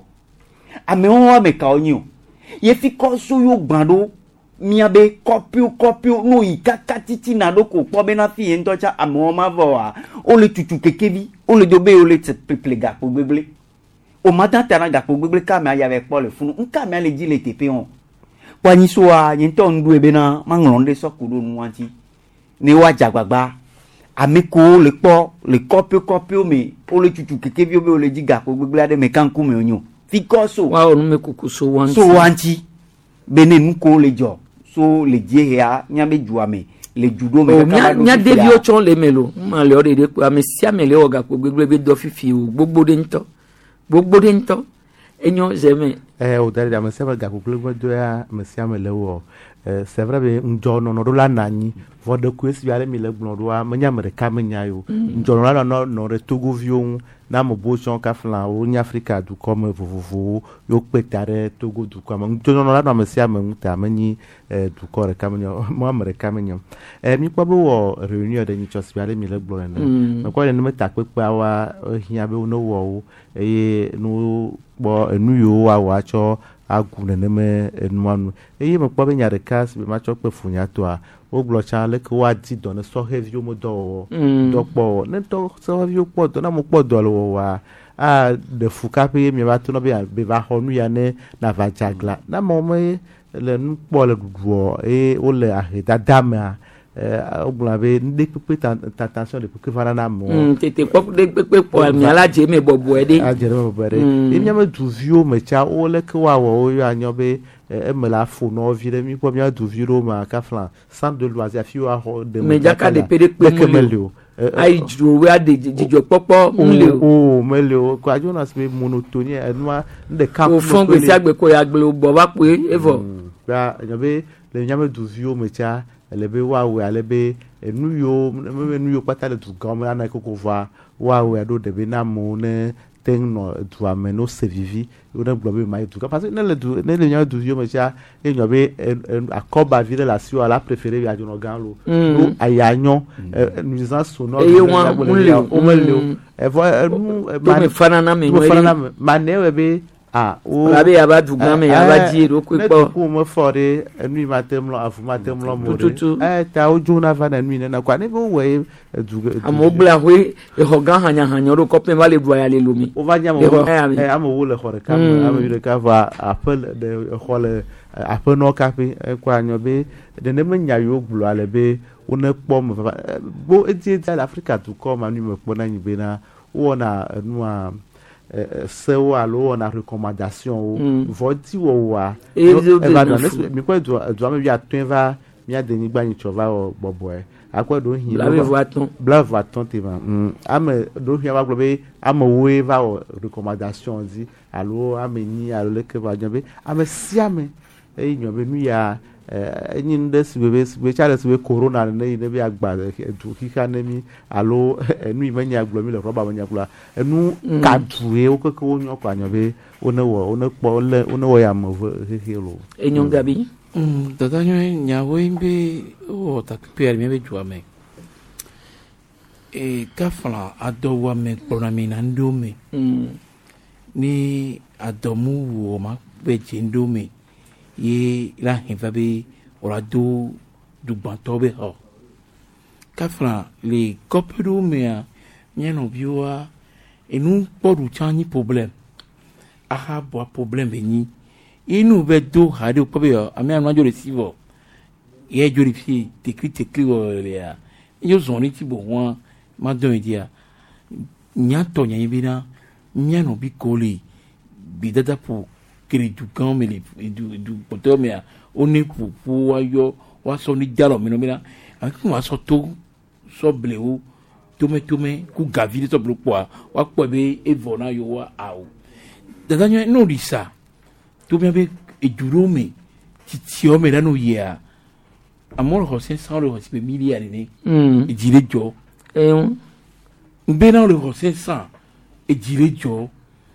ame won wa me ka onyi ye fi ko so yo gbando mi abe kopio kopio no ikaka titi na do ko po be na fi en to cha ame won ma vo wa o le tutu kekebi o le dobe o le peple gapo gbegbele o matin tana gapo gbegbele ka me aya ve po le funu nka me le ji le tepe on pani so a yin to ndu ebe na ma nglonde so kudo nu anti ni wa jagbagba ame ko le po le kopio kopio me o le tutu kekebi o be o le ji gapo gbegbele ade me kan ku me onyo fikoso wa onu me kuku so wanti so wanti bene nuko le jo so le die ya nya be juame le judo me o nya nya devi o chon le melo ma le o de de ame si ame le o ga ko gbegbe be do fifi o gbogbo de nto gbogbo de nto enyo zeme eh o dare da me se ga ko gbegbe do ya me si ame le wo eh c'est vrai be njo no no do la nanyi vo de ko esi ale mi le gbon do a me nya me ka me nya yo njo no la no no re togo vion na mo bo chon ka flan o ni Africa du comme vovovo yo petare togo du comme njo no la no me si ame nta me ni eh du ko re ka me nyo mo me ka me nyo eh mi kwa bo wo reunion de ni chosbi ale mi le gbon na me kwa ne me ta pe pa wa hia be no wo eh no bo enu yo wa wa cho agune ne me enwanu eyi me kpo be nya de kas be ma cho pe funya to a o glo cha le ko wa di don so heavy o mo do do po ne to so heavy o po to na mo po do lo wa a de fuka pe mi ba to no be be ba honu ya ne na va jagla na mo me le nu po le duo e o le a da dama eh o glo be de pe ta attention de pe fana na mo mm tete pop de pe po mi ala je me bobo e de a je me bobo e de e mi ma du vio me cha o le ko wa wo yo anyo be e me la fo no vile mi po mi a du viro ma ka flan centre de loisir fi wa de me jaka de pe de pe mo ai ju we ade jijo popo nle o me le o ko ajo na se monotonie enwa de camp o fon gbe si agbe ko ya gbe o bo ba pe evo ba yo be le nyame du vio me cha elebe wa we alebe enu yo me nu yo pata le du gam na ko ko va wa we do de be na mo ne ten no du ameno se vivi o na globe mai du parce que ne le du ne le nya du yo me cha e nyo be akoba vile la si ala préféré ya jono gan lo lo ayanyo nuisance sonore e wa o me le e vo nu me fana na me no mane we be ah o la be aba du gan me aba ji ro ko po ko mo fore enu ma temlo afu ma temlo mo eh ta o juna va na nu na kwa ne bo we du amo bla we e ho gan hanya hanya ro ko pe va le bua ya le lomi o va nya mo eh amo wo le hore kam amo yure ka va appel de hole appel no ka pe kwa nyo be de ne me nya yo glu ale be o ne po mo bo e ti l'Africa tu ko ma nu me po na nyi be na o na nu a c'est ou alors na recommandation ou voti ou wa mi ko do do me bia tun va mi adeni gba ni chova bobo e akwa do hin la vaton bla vaton te va am do hin va globe am we va recommandation di allo am ni allo le ke va jambe am si am e nyobe nu ya eh nyi ndes bebe be chale se corona ne ne bi agba du kika ne mi allo enu imanya aglo mi le roba manya kula enu kadue o ko ko nyo kwa nyobe one wo one po le one wo ya mo helo enyo gabi mm tata nyo nya wo imbe o ta per mi be juame e kafla ado wa me programi na ndome mm ni adomu wo ma be jindome ye la hinfa be ora do du bantobe ho kafra le kopero mea nyeno biwa enu podu chani problem aha bo problem ni inu bɛ do ha de kɔ bɛ yɔ ami anu adzo le si vɔ yɛ dzo le fi tekli tekli wɔ le ya edzo zɔn ne ti bɔ wɔn ma dɔn yi di ya nyatɔ nyanyi bi na mianɔ bi ko le bi dada po kele du gan me le du du pɔtɔ me ya o ne ƒoƒo wa yɔ wa sɔ ne jalɔ mi nɔ mi na a ko wa sɔ to sɔ blewo tomɛtomɛ ko gavi de sɔ ble kpɔa wa kpɔ be evɔ na yɔ wa awo dada nyɛ n'o di sa to bia be eduro me titiɔ me la n'o yia amewo le xɔ se san le xɔ si be milia nene edzi le dzɔ nbena le xɔ se san edzi le dzɔ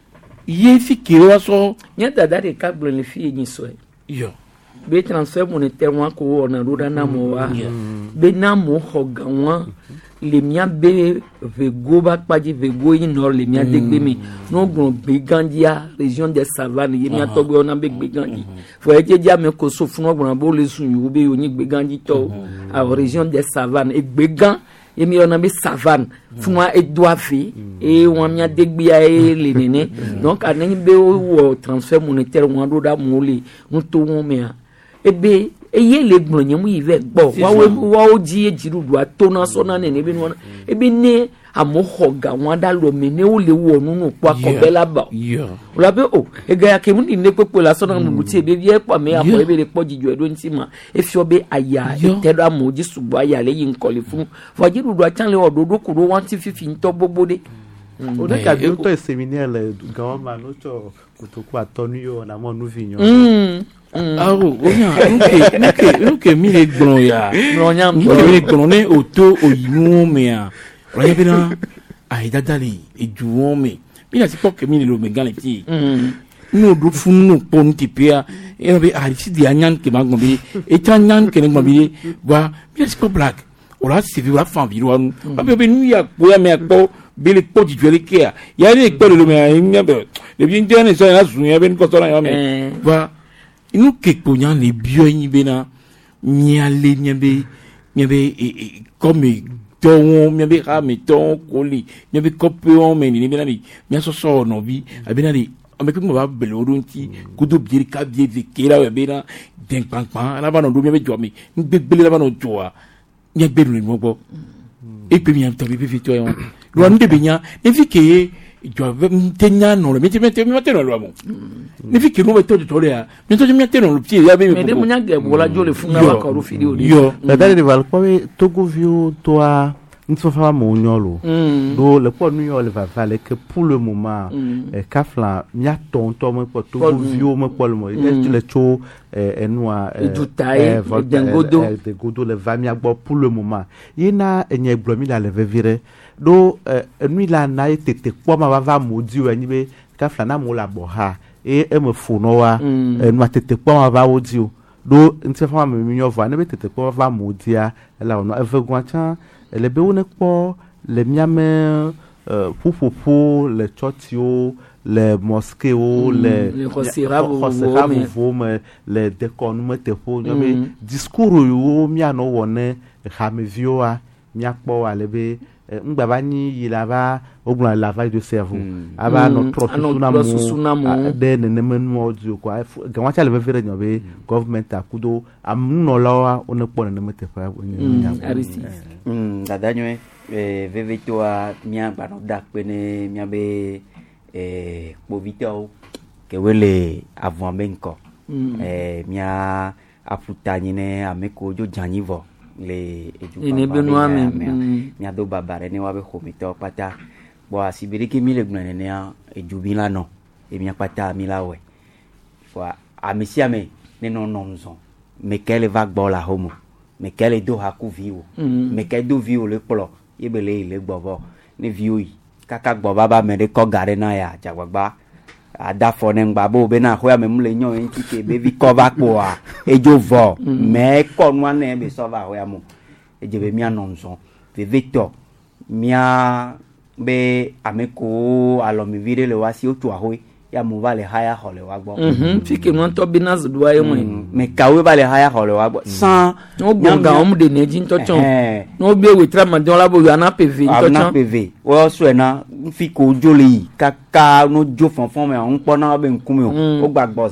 ye fi ke wa sɔ. nye dada de ka gblɔ le fi ye nyi sɔe. yɔ. be transfert monétaire wa ko wɔna ɖo ɖa na mo wa be na mo xɔ gã wa le mia be vego ba kpadzi vego yi nɔ le mia degbe me n'o gblɔ gbegandzia région des savanes ye mia tɔgbe wɔna be gbegandzi fɔ edze dzi ame ko so funu gblɔ be wole sun yiwo be wonyi gbegandzi tɔ awɔ région des savanes egbegan ye mi yɔna be savane funua edo afi eye wɔn mia degbea ye le nene donc anenyi be wɔ transfert monétaire wɔn ɖo ɖa mo le nuto wɔn mea ebe eye le gblɔ nye mu yi vɛ gbɔ wawo wawo dzi edzi ɖuɖua to na sɔ na nene be nua ebe ne amewo xɔ ga wɔn aɖe alo me ne wole wɔ nunu kpɔ akɔbɛ la ba o la be o egaya ke mu di ne kpekpe la sɔ na nuɖu ti ebe vie kpɔ ame afɔ ebe le kpɔ dzidzɔ eɖo ŋuti ma efiɔ be aya ete ɖo amewo dzi sugbɔ aya le yi ŋkɔ le funu fɔ dzi ɖuɖua tsã le wɔ ɖoɖo ko ɖo wɔnti fifi ŋutɔ gbogbo de. o ne ka bi ŋutɔ séminaire le gawɔma n'otsɔ kotoku atɔ nu yɔ na mɔ nuvi nyɔ. awo onya nuke nuke nuke mi le gblɔ ya gblɔnya mi le gblɔ ne o to oyinuwo mea ɔlɔdi bi na ayidada le eduwo me mi na ti kpɔ ke mi le lo me gan le ti n'o do funu n'o kpɔ nu tipea yɛrɛ bɛ arisi di anyan ke ma gbɔn bi etsa anyan ke ne gbɔn bi wa mi na ti kpɔ black o la sevi o la fan vi wa nu wa bɛ bɛ nu ya kpɔ ya mɛ kpɔ bele kpɔ dzidzɔ le ke ya ya ne kpɔ le lo mɛ a ye nya bɛ ɖevi ŋutɛ ne sɔ yɛ la zun ya bɛ nukɔsɔ la ya mɛ wa. Inu kekpo nya le bio yin be na mia le mia be mia be comme tɔwɔn mia be ha me tɔwɔn ko le mia be kɔpe wɔn me ni be na ni mia sɔsɔ nɔvi a be na ni ame kekpe ba bele o do ŋuti kodo bie ka bie ve ke la be na den kpankpan alaba nɔ do mia be jɔ me ŋgbegbele laba nɔ jɔa mia gbe do le mɔ gbɔ epe mia tɔ be pe fi tɔ ye wɔn lɔ nu de be nya efi ke ye jɔ bɛ te nya nɔ le mi te mi te mi te nɔ le wa mo ne fi kinu bɛ tɔ tɔ de ya mi tɔ mi te nɔ le pie ya bɛ mi. mɛ de mu nya gɛ bɔla jo le fun na wa kɔrɔ fi de o de. yɔ lɛdɛ de va kpɔ be togoviwo toa ŋutsufafa mo nyɔ lo do le kpɔ nu yɔ le vava le ke pour le moment kafla mia tɔ ŋutɔ me kpɔ togoviwo me kpɔ le mo ye le tso enua eduta ye edengodo edengodo le va mia gbɔ pour le moment yena enye gblɔ mi la le vevi ɖe do enu la na ye tete kpɔ ma va va mo di o enyi be kafla na mo la bɔ ha eye eme fo nɔ wa enua tete kpɔ ma va wo di o do ŋutsufafa me mi nyɔ vɔ ne be tete kpɔ va mo dia ela wònɔ eve gɔ̃a tsã ele be wo ne kpɔ le miame ƒuƒoƒo le tsɔtsiwo le mosquewo le xɔsera vovovowo me le dekɔnu me teƒewo nyɔ be discours yiwo mianɔ wɔ ne hameviwoa miakpɔ ale be ŋgba va nyi yi la va wo gblɔ lavage de cerveau ava nɔ trɔ susu na mo ɖe neneme nuwo dzi o kɔ gawɔa tsa le veve ɖe nyɔ be gɔvmɛnt akudo nunɔlawoa wo ne kpɔ neneme teƒea arisi dada nyɔe vevetoa mia gbanɔ da kpe ne mia be kpovitɔwo ke wo le avɔa be ŋkɔ mia aƒuta nyi ne ame ko dzo dzanyi vɔ le edukɔkpa mia do baba ɖe ne woabe xometɔwo kpata bɔn asibe ɖeke mi le gblɔ nenea edu mi la nɔ emia kpata mi la wɔe fɔ ame sia ame ne nɔ nɔm zɔn meke le va gbɔ la home meke le do haku viwo meke do viwo le kplɔ ye be le yi le gbɔ vɔ ne viwo yi kaka gbɔ baba me ɖe kɔ ga ɖe na ya dzagbagba ada fɔ ne ŋgba bo bena xɔya me mu le nyɔ ye ŋuti ke bevi kɔ va kpɔa edzo vɔ mɛ kɔ nua ne be sɔ va xɔya mo edze be mia nɔ nzɔn vevetɔ mia be ame ko alɔmivi ɖe le wa si wotu ahoe ya mo va le haya xɔ le wa gbɔ. fi ke nɔtɔ bena zudoa ye mɔe. mɛ kawo va le haya xɔ le wa gbɔ. san n'o gbɔn gan wɔn de ne dzi ŋutɔ tsɔn n'o be wetra ma dɔn la bo yana peve ŋutɔ tsɔn. yana peve wɔyɔ sɔɛ na fi ko dzo le yi kaka n'o dzo fɔnfɔn mɛ ŋu kpɔ na be ŋkume o o gba gbɔ san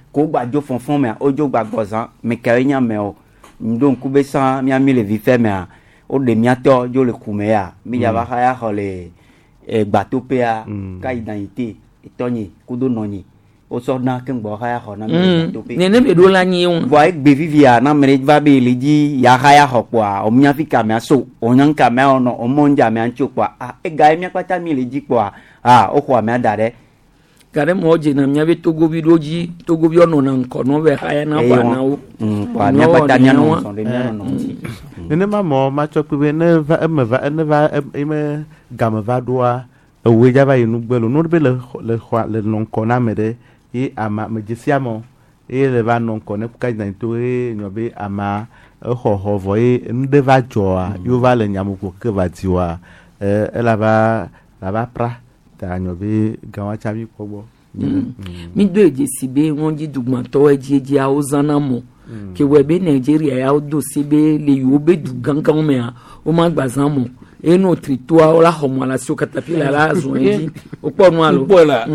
ko gba jo fonfon me o jo gba gozan me ka nya me o ndo ku be san mi ami le vi fe me o de mi ato jo le ku me ya mi ya ba ha ya ho le e gba to pe a ka identité itonyi ku do nonyi o so na ke ngbo ha ya ho na mi to pe ne ne be do la nyi un boy gbe vivia na me va be le ji ya ha ya ho kwa o mi afika me so o nyan ka me ono o monja me ancho kwa ah e ga mi akpata mi le ji kwa ah o kwa me adare kare mo je na mia be togo bi doji togo bi ono na nko no be haya na kwa na o kwa mi akpata mi no so de mi no nene ma mo ma cho pe ne va me va ne va e me gam va doa o we ja ba yinu gbelo no be le le le non kona me de e ama me jesiamo e le va non kona ka na to e nyo be ama ho ho vo e nde va joa yo va le nyamu ko ke va tiwa e la va la va pra ta nyo be gawa cha mi ko bo mi do e jesibe won ji dugman to e ji ji a ozana mo ke we be Nigeria ya o do sibe le yo be du gangan me a o ma gbazan mo e no tritoa o la homo la so katapila la zo enji o po nu alo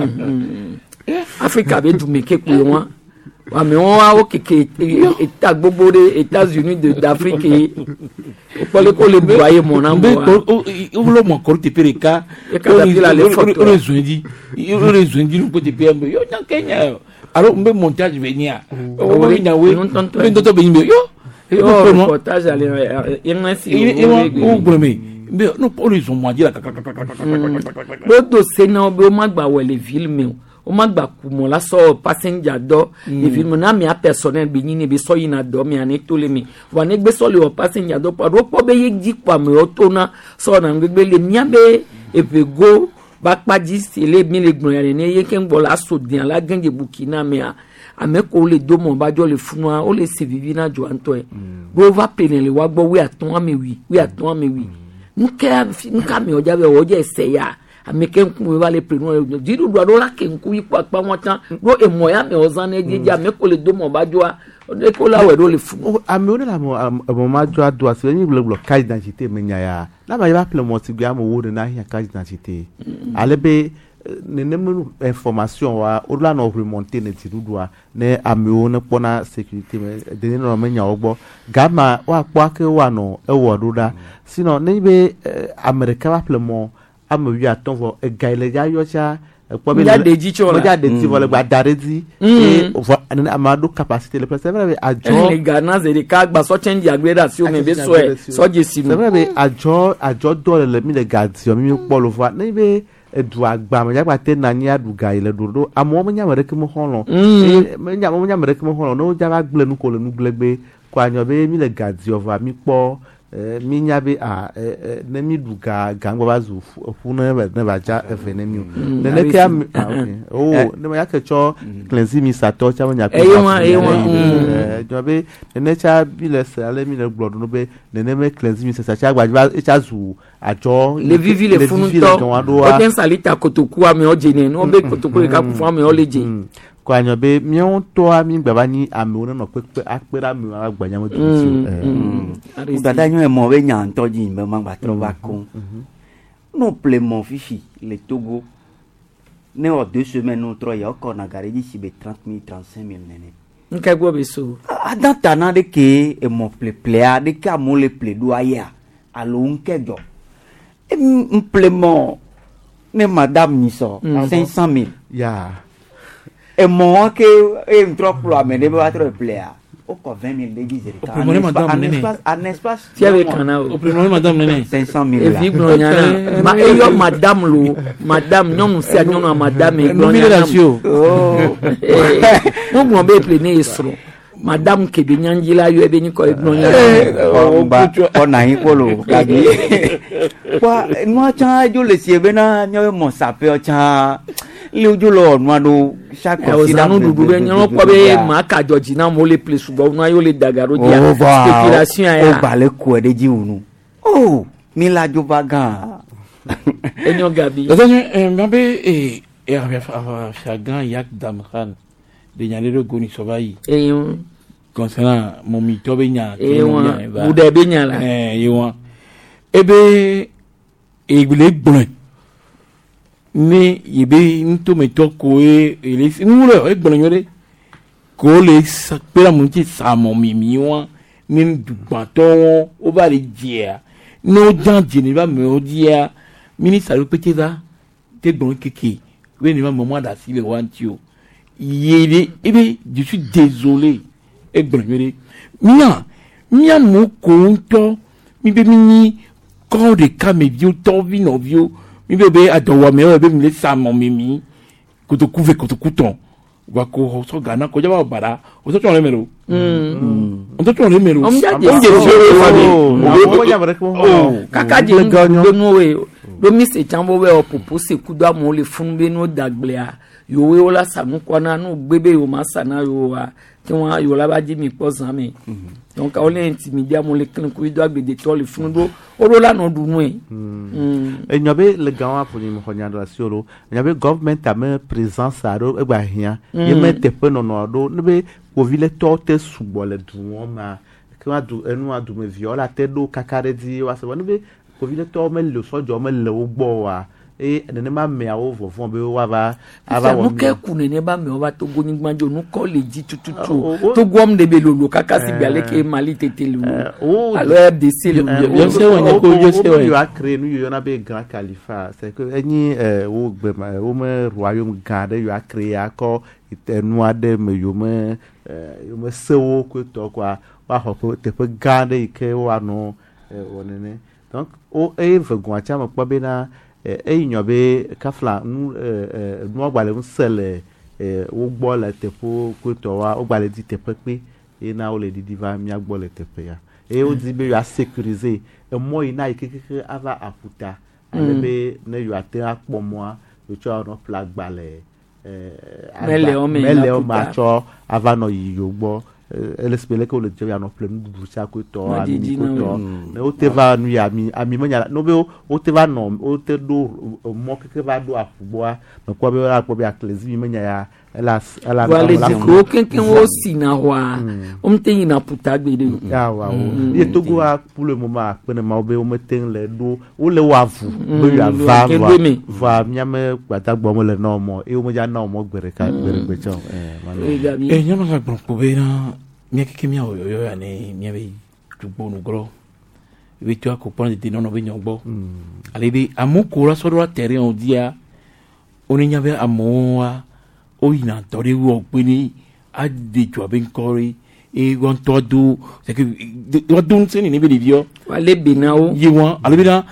Africa be du meke ku won wa me won wa o keke eta gbogbo de États-Unis de d'Afrique o po le ko le bu aye mo na mo o lo mo ko te pereka e katapila le photo o le zo enji o le zo enji ko te pe mbe yo nya Kenya alors mbe montage venia o we nya we mbe ndoto be mbe yo yo montage ale yenasi o gbome mbe no police mo ajira do do se na obe o magba wele film o magba ku mo la so passenger do e film na mi a personnel be yin be so yin na do mi ani to le mi wa ne gbe so le o passenger do pa ro po be ye ji pa mi o to na so na gbe le mi abe e pe go bakpaji sele mi le gbon yare ne ye ke ngbo la so din la ganje Burkina me a ameko le do mo ba jo le funwa o le se vivi na jo anto e go va pele le wa gbo we aton ame wi we aton ame wi nka nka mi oja be oja ese ya ameke nku we va le prenu diru do do la ke nku ipo apa won tan ro emo ya me ozan na jeje ameko le do mo ba jo a o ko la we do le fun ame o la mo mo ma jo ado ase ni blo blo carte d'identité me nya ya na ba ya ple mo ti gbe am wo de na ya carte d'identité ale be ne ne information wa o la no remonter ne ti dudua ne ame o ne pona sécurité me de no me nya ogbo gama wa kwa ke wa no e wo do da sino ne be America wa ple mo am wi aton vo e gaile ja yo cha po be ja de ji chola ja de ti vo le gba dare di e vo amado capacité le c'est vrai ajo le Ghana ze de ka gba so change agreda si o me be so e so je si c'est vrai ajo ajo do le mi le gadi o mi po lo vo ne be edu agba me ja gba te na ni adu gaile do do amo mo nya mere ke mo hon e me nya mo nya mere ke mo hon no ja ba gble nu ko le nu glegbe kwa nyo be mi le gadi o va mi po mi nya be a ne mi duga gangwa bazu funa ne ba ja efe ne mi ne ne ke am oh ne ma yake cho cleansi mi sato cha nya ko e wa e wa jo be ne cha bi le sale mi le blood no be ne ne me cleansi mi sa cha gba ba cha zu ajo le vivi le funu to o den salita kotoku ami o je ne no be kotoku e ka ku fun ami o le je kwa nyo be mi on to ami gba ba ni ami o no pe pe apera mi wa gba nya mo tu eh dada nyo e mo be nya nto ji me ma gba tro ba kon no ple mon fifi le Togo ne o deux semaines ou trois ya ko na gare ji si be trente mille trente-cinq mille nene nka gbo be so adanta na de ke e mo ple ple a de ka mo le ple do aya alo nke jo e ple mo ne madame ni so cinq cent mille ya et moi que un trop pour amener me va trop plaire au quoi vingt mille déguisés en espace en espace tu avais canal au premier madame nene cinq cent mille et vibre nyana ma e yo madame lo madame nyonu si anyonu madame e no relation oh no mo be play ne isro madame ke be nyanjila yo e be ni ko e no nyana o na yin ko lo kaji kwa no cha jo le sie be na nyo mo sape o cha le ojo lo no do chaque fois no dudu be nyo ko be ma ka joji na mo le place bo no ayo le dagaro dia spéculation ya o ba le ko de ji unu oh mi la jo baga enyo gabi donc mbabe e e avia chagan yak damran de nyalero goni sobai e concernant mon mito be nya e won bude be nya la eh e won ebe e gbele gbon ni yebe nto me to ko e ele nure e gbon yore kò lè pé àwọn tí sàmọ̀ mímí wọn ní dùgbàtọ́ wọn ó bá lè jẹ́ ní ó jàn jìnnì bá mi ó jẹ́ mínísítà ló pété dá tẹ́gbọ̀n kéèké wíwé ní ma mọ̀ mọ́ àdá sílẹ̀ wá ti o yéé ebe je suis désolé ẹgbọ̀n yẹrẹ mìíràn mìíràn mú kò ń tọ́ mi bẹ́ mi ní kọ́ de ká mi bí ó tọ́ bí nà bí ó mi bẹ́ bẹ́ àdọ̀wọ̀ mi ẹ̀ bẹ́ mi lé sàmọ̀ mi mi kòtòkú fẹ́ kòtòkú tán wa ko ọsọ gana kọjá bá bàrà ọsọ tí wọn lè mẹrọ ọsọ tí wọn lè mẹrọ ọmọ jáde ń jẹ fúnra mi kàkà jẹ ń gbẹnu wẹ lomi se tsambo wẹ ọpọpọ sekudu amu le funu bẹ n'o dagblea yowe wọla sanu kọna n'o gbẹbẹ yòó ma sana yòó wa tí wọn yòó la bá jí mi kpọ zan mi donc awo le intimidi amu le kíni kuri do agbede tọ le funu do o do la nọ dunu ye. enyo bɛ le gan wa foni mɔgɔ nya dɔ si o lo enyo bɛ gɔvmɛnti ame présence a do egba hiã yeme teƒe nɔnɔ do ne bɛ woviletɔ tɛ sugbɔ le du wɔn ma ke wa du enu wa dumevi wala tɛ do kaka ɖe dzi wa se wa ne bɛ woviletɔ me le sɔdzɔ me le wo gbɔ wa eye nenema meawo vɔvɔ be wa va ava wɔ nu ke ku nenema meawo va togo nyigbadzo nu kɔ le dzi tututu togoam de be lolo kaka si gba leke mali tete le wo alo F D C le wo yɔsɛ wɔ nye ko yɔsɛ wɔ yɔ akre nu yɔ na be grand califa c'est que enyi wo gbema wo me royaume gã ɖe yɔ akre ya kɔ enu aɖe me yɔ me yɔ me sewo ko tɔ kɔa wa xɔ teƒe gã ɖe yi ke woanɔ wɔ nene donc o eye vegoa tsa me kpɔ bena eyi nyɔ be kafla nu nua gbalẽ ŋusẽ le wo gbɔ le teƒe kotɔ wa wo gbalẽ di teƒe kpe yina wo le didi va mía gbɔ le teƒe ya eye wo di be yɔ asécuriser emɔ yina yi kekeke ava aƒuta ale be ne yɔ ate akpɔ mɔa yɔ tsɔ nɔ ƒla gbalẽ mɛlɛwo me atsɔ ava nɔ yi yɔ gbɔ ele spele ke wo le dze ya nɔ ƒle nuɖuɖu sia kotɔ ami kotɔ ne wo te va nu ya ami ami menya no be wo te va nɔ wo te ɖo mɔ keke va ɖo aƒu gbɔa mekpɔ be wola kpɔ be aklezi mi menya ya ela ela wa le zikro kenken wo si na hoa wo mte yina puta gbe de ya wa wo ye togo a pour le moment akpene ma wo be wo mete le ɖo wo le wa vu be ya va va va miame gbadagbo mo le no mo e wo meja na mo gbere ka gbere gbe tso eh e nyama ga gbon po be na mia keke mia oyo yo ya ne mia be tugbo nu gro we to akopon de no no be nyogbo ale be amoko ra so do terrain o dia oni nya be amoa o yina tore wo pe ni a de jo be nkori e won to do c'est que do do nse ni be livio wale bina o yi won ale be na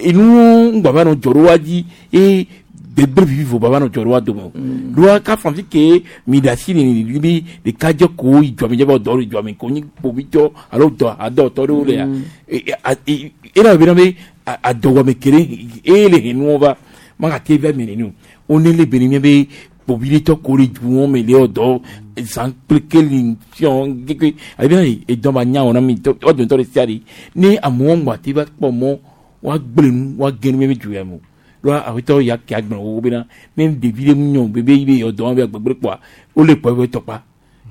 inu ngba ba no joro waji e bebe vivo baba no joro wa do mo do ka fam fi ke mi da si ni bi de ka je ko ijo mi je ba do ijo mi ko ni po bi jo alo do ado to do le ya e era be na be ado wa me kere e le hinu ba ma ka te be mi ni o ni le be ni be po bi to ko ri ju won me le odo san plique l'intion que abi na e do ba nya ona mi to o do to le siari ni amu ngba ti ba po mo wa gbelenu wa genu me ju ya mo lo awito ya ki agbon wo bi na ni David munyo bebe ibe odo be agbegbe po o le po e topa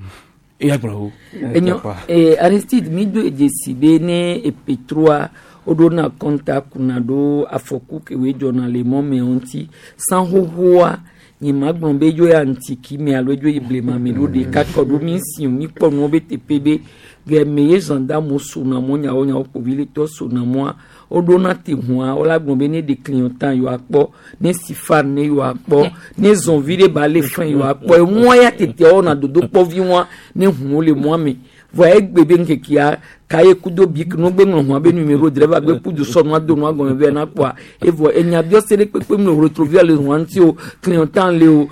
e agbon wo enyo e Aristide mi do eje sibe ne epetroa odo na contact kuna do afoku ke we journal le mo me onti san hohoa ni magbon be jo ya ntiki mi alojo iblema mi lo de kakodo mi sin mi po no be tpb ge meye zanda mo suna mo nya onya ko vile to suna mo odo na ti hua olagbon be ni de clientan yo apo ni sifan ni yo apo ni zon vile ba le fin yo apo e mo ya tete ona dodo po vi won ni hun le mo mi voye gbebe nkekia kaye kudo bik no gbe no ho be numéro driver gbe pudu so no ado no agon be na po e vo enya bio sele pepe mi no retrouver le wanti o clientan le o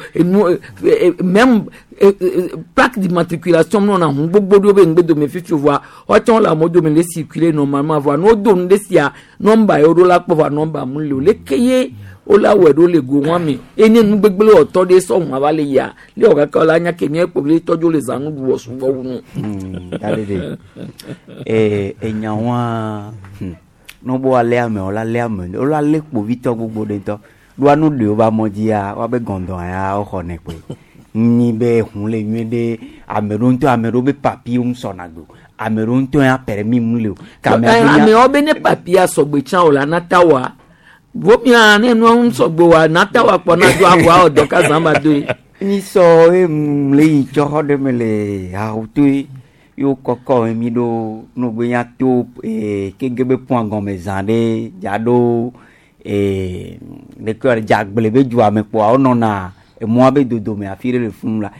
même plaque d'immatriculation non na hun gbogbo do be ngbe do me fitu voir o ton la modo me le circuler normalement voir no do nde sia number e do la po voir number mu le o le keye o la wedo le go wan mi eni nu gbegbele oto de so mu aba le ya le o ka ka la nya ke mi e po le tojo le zanu du wo sun wo nu dalede eh enyawa no bo ale ame o la le ame o la le po vito gbogbo de to do anu de o ba moji ya wa be gondon ya o kho ne pe ni be hun le nwe de ameron to amero be papier un sonagbo ameron to ya permis mu le ka me ame o be ne papier sogbe chan o la natawa Vomia ne no un sogbo wa natawa po na do agwa odo ka zamba do ni so e mli cho de mele au tu yo koko mi do no gbeyan to e kegebe point gon me zande jado e le cœur jagbele be ju ame po ono na e mo be dodo me afire le fun la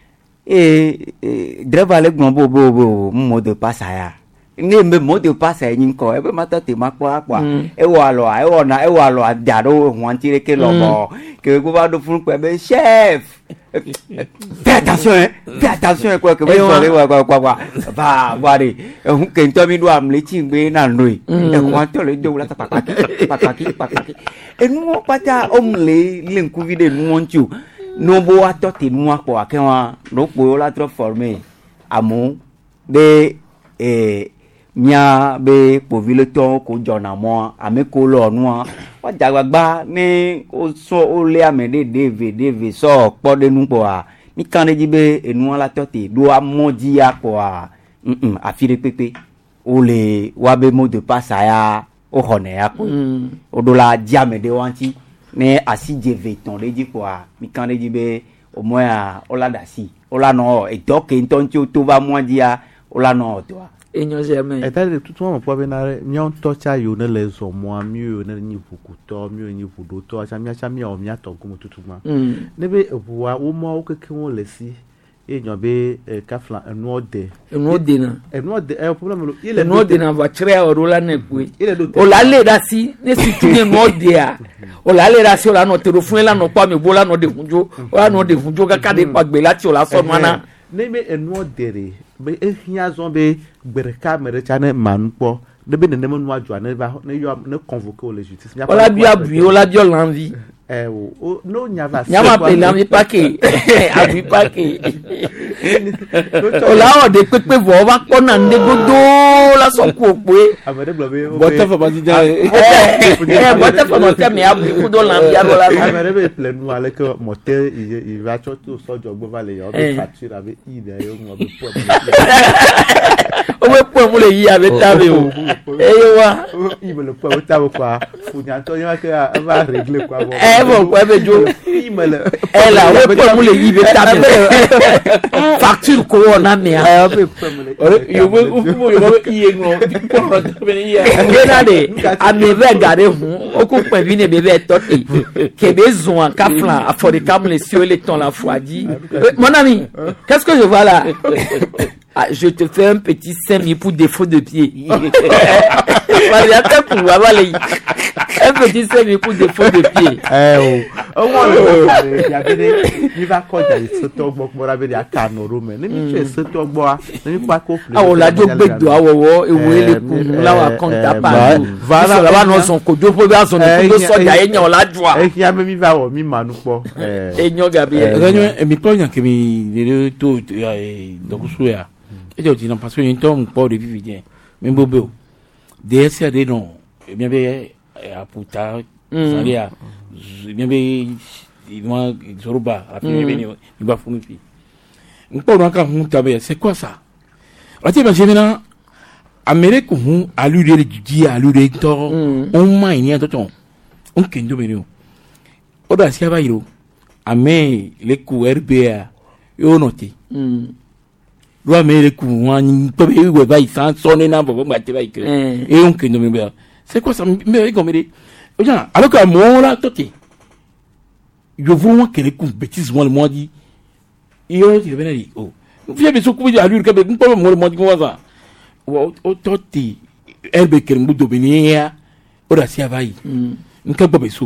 e driver le gbon bo bo bo mo de passe ya ni me mo de passe yin ko e be mata te ma kwa kwa e wa lo e wa na e wa lo jado won ti ke lo bo ke go ba do fun pe be chef fais attention hein fais attention quoi que vous allez quoi quoi quoi va voir on que toi mi doit me ti gbe na noi e ko to le do la ta pakaki pakaki pakaki e nu o pata o mle le nku vide nu won tu no bo wa to te nu apo akewa no po la transformer amu de eh mia be povile ton ko jona mo ame ko lo nu wa jagbagba ni o so o le amede dv dv so po de nu po a ni kan de jibe enu la tote do amoji apo a mm afire pepe o le wa be mo de passe ya o hone ya ko o do la diamede wanti ni asije veton de ji po a mi kan de jibe o mo ya o la dasi o la no e to ke nton ti o to va mo dia o la no to enyo jamais eta de tout monde po benare mion tocha yo ne les o mo ami yo ne ni bukuto mi yo ni budoto acha mi acha mi o mi ato ko tutuma nebe buwa wo mo o keke won le si enyo be kafla enu de enu de na enu de e problem il enu de na va tre oro la ne ku o la le da si ne si tu ne no de a o la le da si o la no te ro fun la no pa mi bo la no de funjo o la no de funjo ka ka de pagbe lati o la so mana nebe enu de be ehia zon be gbereka mere chane manpo de be nene monu adwa ne ba ne yo ne convoquer au justice o la bi abu o la bi o l'envie eh o no nyava nyama pe la mi pake abi pake o la o de pepe vo wa po na nde godo la so ku ope amade blobe o bota fa ba ti ja eh bota fa mo te me abu ku do l'envie alo la amade be plein avec moteur il va choto so jogbo vale yo be facture avec ide yo mo be po o we po mo le yi ave tabe o e wa i me le po tabe kwa funya to ya ke va régler kwa bo e bo ko be jo i me le e la we po mo le yi be tabe facture ko na me a be po mo le yo we u fu yo we iye ngo ko ro tabe ni ya e na de a me ve gare hu o ko pe bi ne be be to te ke be zon ka flan a for de kam le si o le ton la foi dit mon ami qu'est-ce que je vois là? Ah, je te fais un petit semi pour défaut de pied. Un petit semi pour défaut de pied. Eh oh. Oh, il va quand il se tourne pour me raver à Canoro, mais il fait ce tour bois. Il pas qu'on ah, on l'a dit au bec de Awo, et où est le coup, là, on compte à pas. Voilà, là, non, son coup de pouvoir, son coup de soya, et on l'a joie. Et qui a même va au Mimanu pour. Et nous, Gabriel. Et mi pogna che mi dire tout, donc, souya. Et je dis non parce que une tombe pas de vivre bien mais bobo D S A D non bien bien à puta salia bien bien moi zoruba à finir venir il va foutre puis on peut donc on tabe c'est quoi ça on dit ben maintenant Amérique on a lu les dit a lu les tort on m'a ni attends on kendo menio o da sia va iro ame les coups R B A yo noté do Amérique wan pe be we ba isan so ni na bo ba te ba ike e on ke no me ba c'est quoi ça me comme dit oja alors que moi là toté je vois que les coups bêtises moi le moi dit yo ti be na di oh fi be so ku bi allure que be ko mo mo di ko ça o toté elbe ke mbu do benia o da sia vai nka gbo be so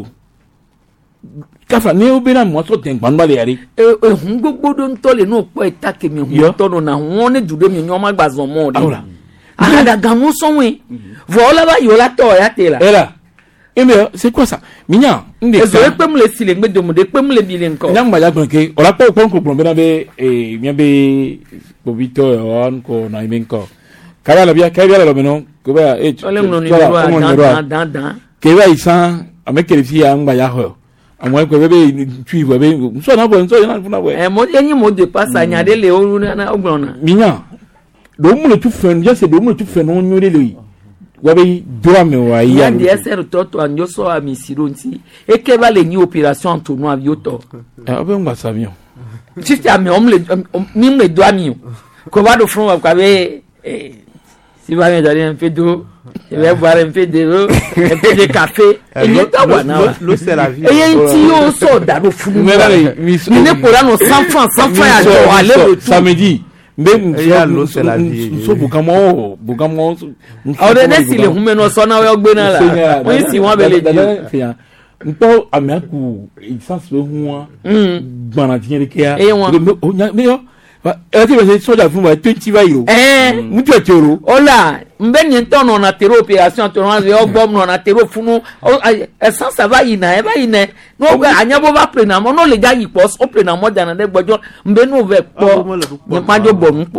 kafa ni o bena mo so ten gban ba le yari e hun gbogbo do nto le no po eta ke mi hun to no na won ne jude mi nyo ma gbazon mo de ah da gamu sonwe vola ba yo la to ya te la era e me c'est quoi ça minya nde e zo e pe mu le sile ngbe do mo de pe mu le bi le nko nyang ba ja gbon ke o la po ko ko gbon bena be e mi be bobito on ko na imenko kaya la bia kaya la lo meno ko ba e ole mo ni ro dan dan ke ba isan ameke fi ya ngba ya ho àwọn ko bebe tui bo be so na bo so na funa bo eh mo yin mo de pass anya de le oru na ogbon na minya do mu le tu fen je se do mu le tu fen no nyore le yi wa be do ame wa yi ya de ser toto anjo so ami sironti e ke ba le ni opération antono avioto eh obe ngba savion Juste à me on le même le doigt mio. Ko va do front kwa be si va me donner un peu d'eau, je vais boire un peu d'eau, un peu de café. Et il est là. L'eau c'est la vie. Et il y a un tio soda do fou. Mais il n'est pas là non cent francs, cent francs à aller le samedi. Même l'eau c'est la vie. So bugamo, bugamo. Ahora si le humano sona we ogbena la. Oui si won be le di. Npo amiaku isanse huwa. Gbana tiere kia. E won. Me yo. Ẹ ti bẹ̀rẹ̀ sọ́jà fún wa twenty báyìí o. Ẹ́ẹ́ mú tí o ti o. Ọ̀la nbẹ ni ntọ́ nọ na tẹ̀rọ opération tó náà yọ gbọ́ nọ na tẹ̀rọ funu ẹ̀sán sábà yìí nà ẹ̀ bá yìí nà n'o bẹ ànyẹ́bọ̀ bá pè nà mọ́ n'o lè já yìí pọ̀ ó pè nà mọ́ dànù dẹ́ gbọ́jọ́ nbẹ n'o bẹ pọ̀ nípàdé bọ̀ n'pò.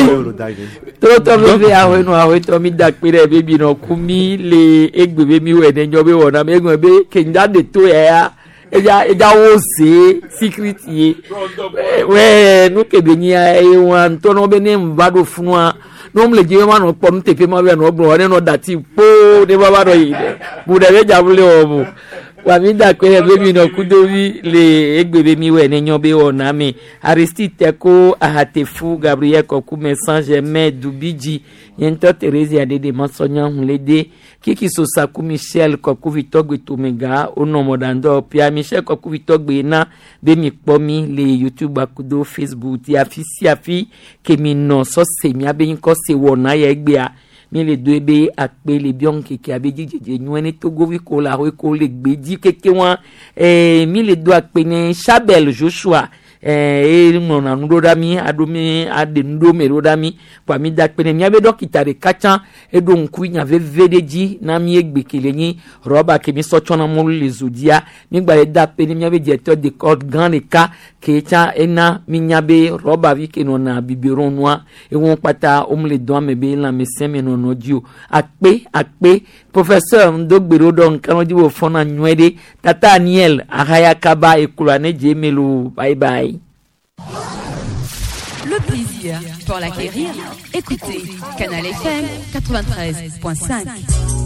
Tọ́tọ́ bẹ bẹ ahọ́ inú ahọ́ itọ́ mi dà pé dẹ́ bẹ́bí nà kú mi lè égbè bẹ́ mi wẹ̀ n'ẹjọ́ bẹ́ wọ̀ nà mẹ́ gbọ́n bẹ́ kéńdà dè tó yẹ ya. Eja eja wo se secret ye we no kebe ni ai wan to no be ne mbado funwa no mle je ma no po no tepe ma be no bro ne no dati po de baba do yi bu de be jabule obu wa mi da pe be mi no kudowi le egbebe mi we ne nyobe ona mi Aristide ko ahatefu Gabriel Koku message me dubiji yento Teresa de de masonya hunlede kiki so saku Michel Koku Vitogbe Tomega ono modando pia Michel Koku Vitogbe na be mi pomi le YouTube akudo Facebook ti afisi afi kemi no so se mi abe nko se wona ye egbe a mi le do ebe ape le bion keke abe jijeje nyene Togo wi ko la ho ko le gbeji keke won eh mi le do ape ni Chabel Joshua eh e mo na ndoda mi adomi ade ndo me roda mi kwa mi da pene mi abe dokita re kacha e do nku nya vevedeji na mi egbekele yin roba ke mi so chona mo le zodia mi gba da pene mi abe directeur de code grand le ka ke cha ena mi nya be roba vi ke no na biberon noa e won pata o mo le do me be la me seme no no dio ape ape professeur ndogbero don kan di wo fona nwede tata Aniel ahaya kaba e kula ne jemelo bye bye. Le plaisir pour l'acquérir, écoutez Canal F M quatre-vingt-treize point cinq.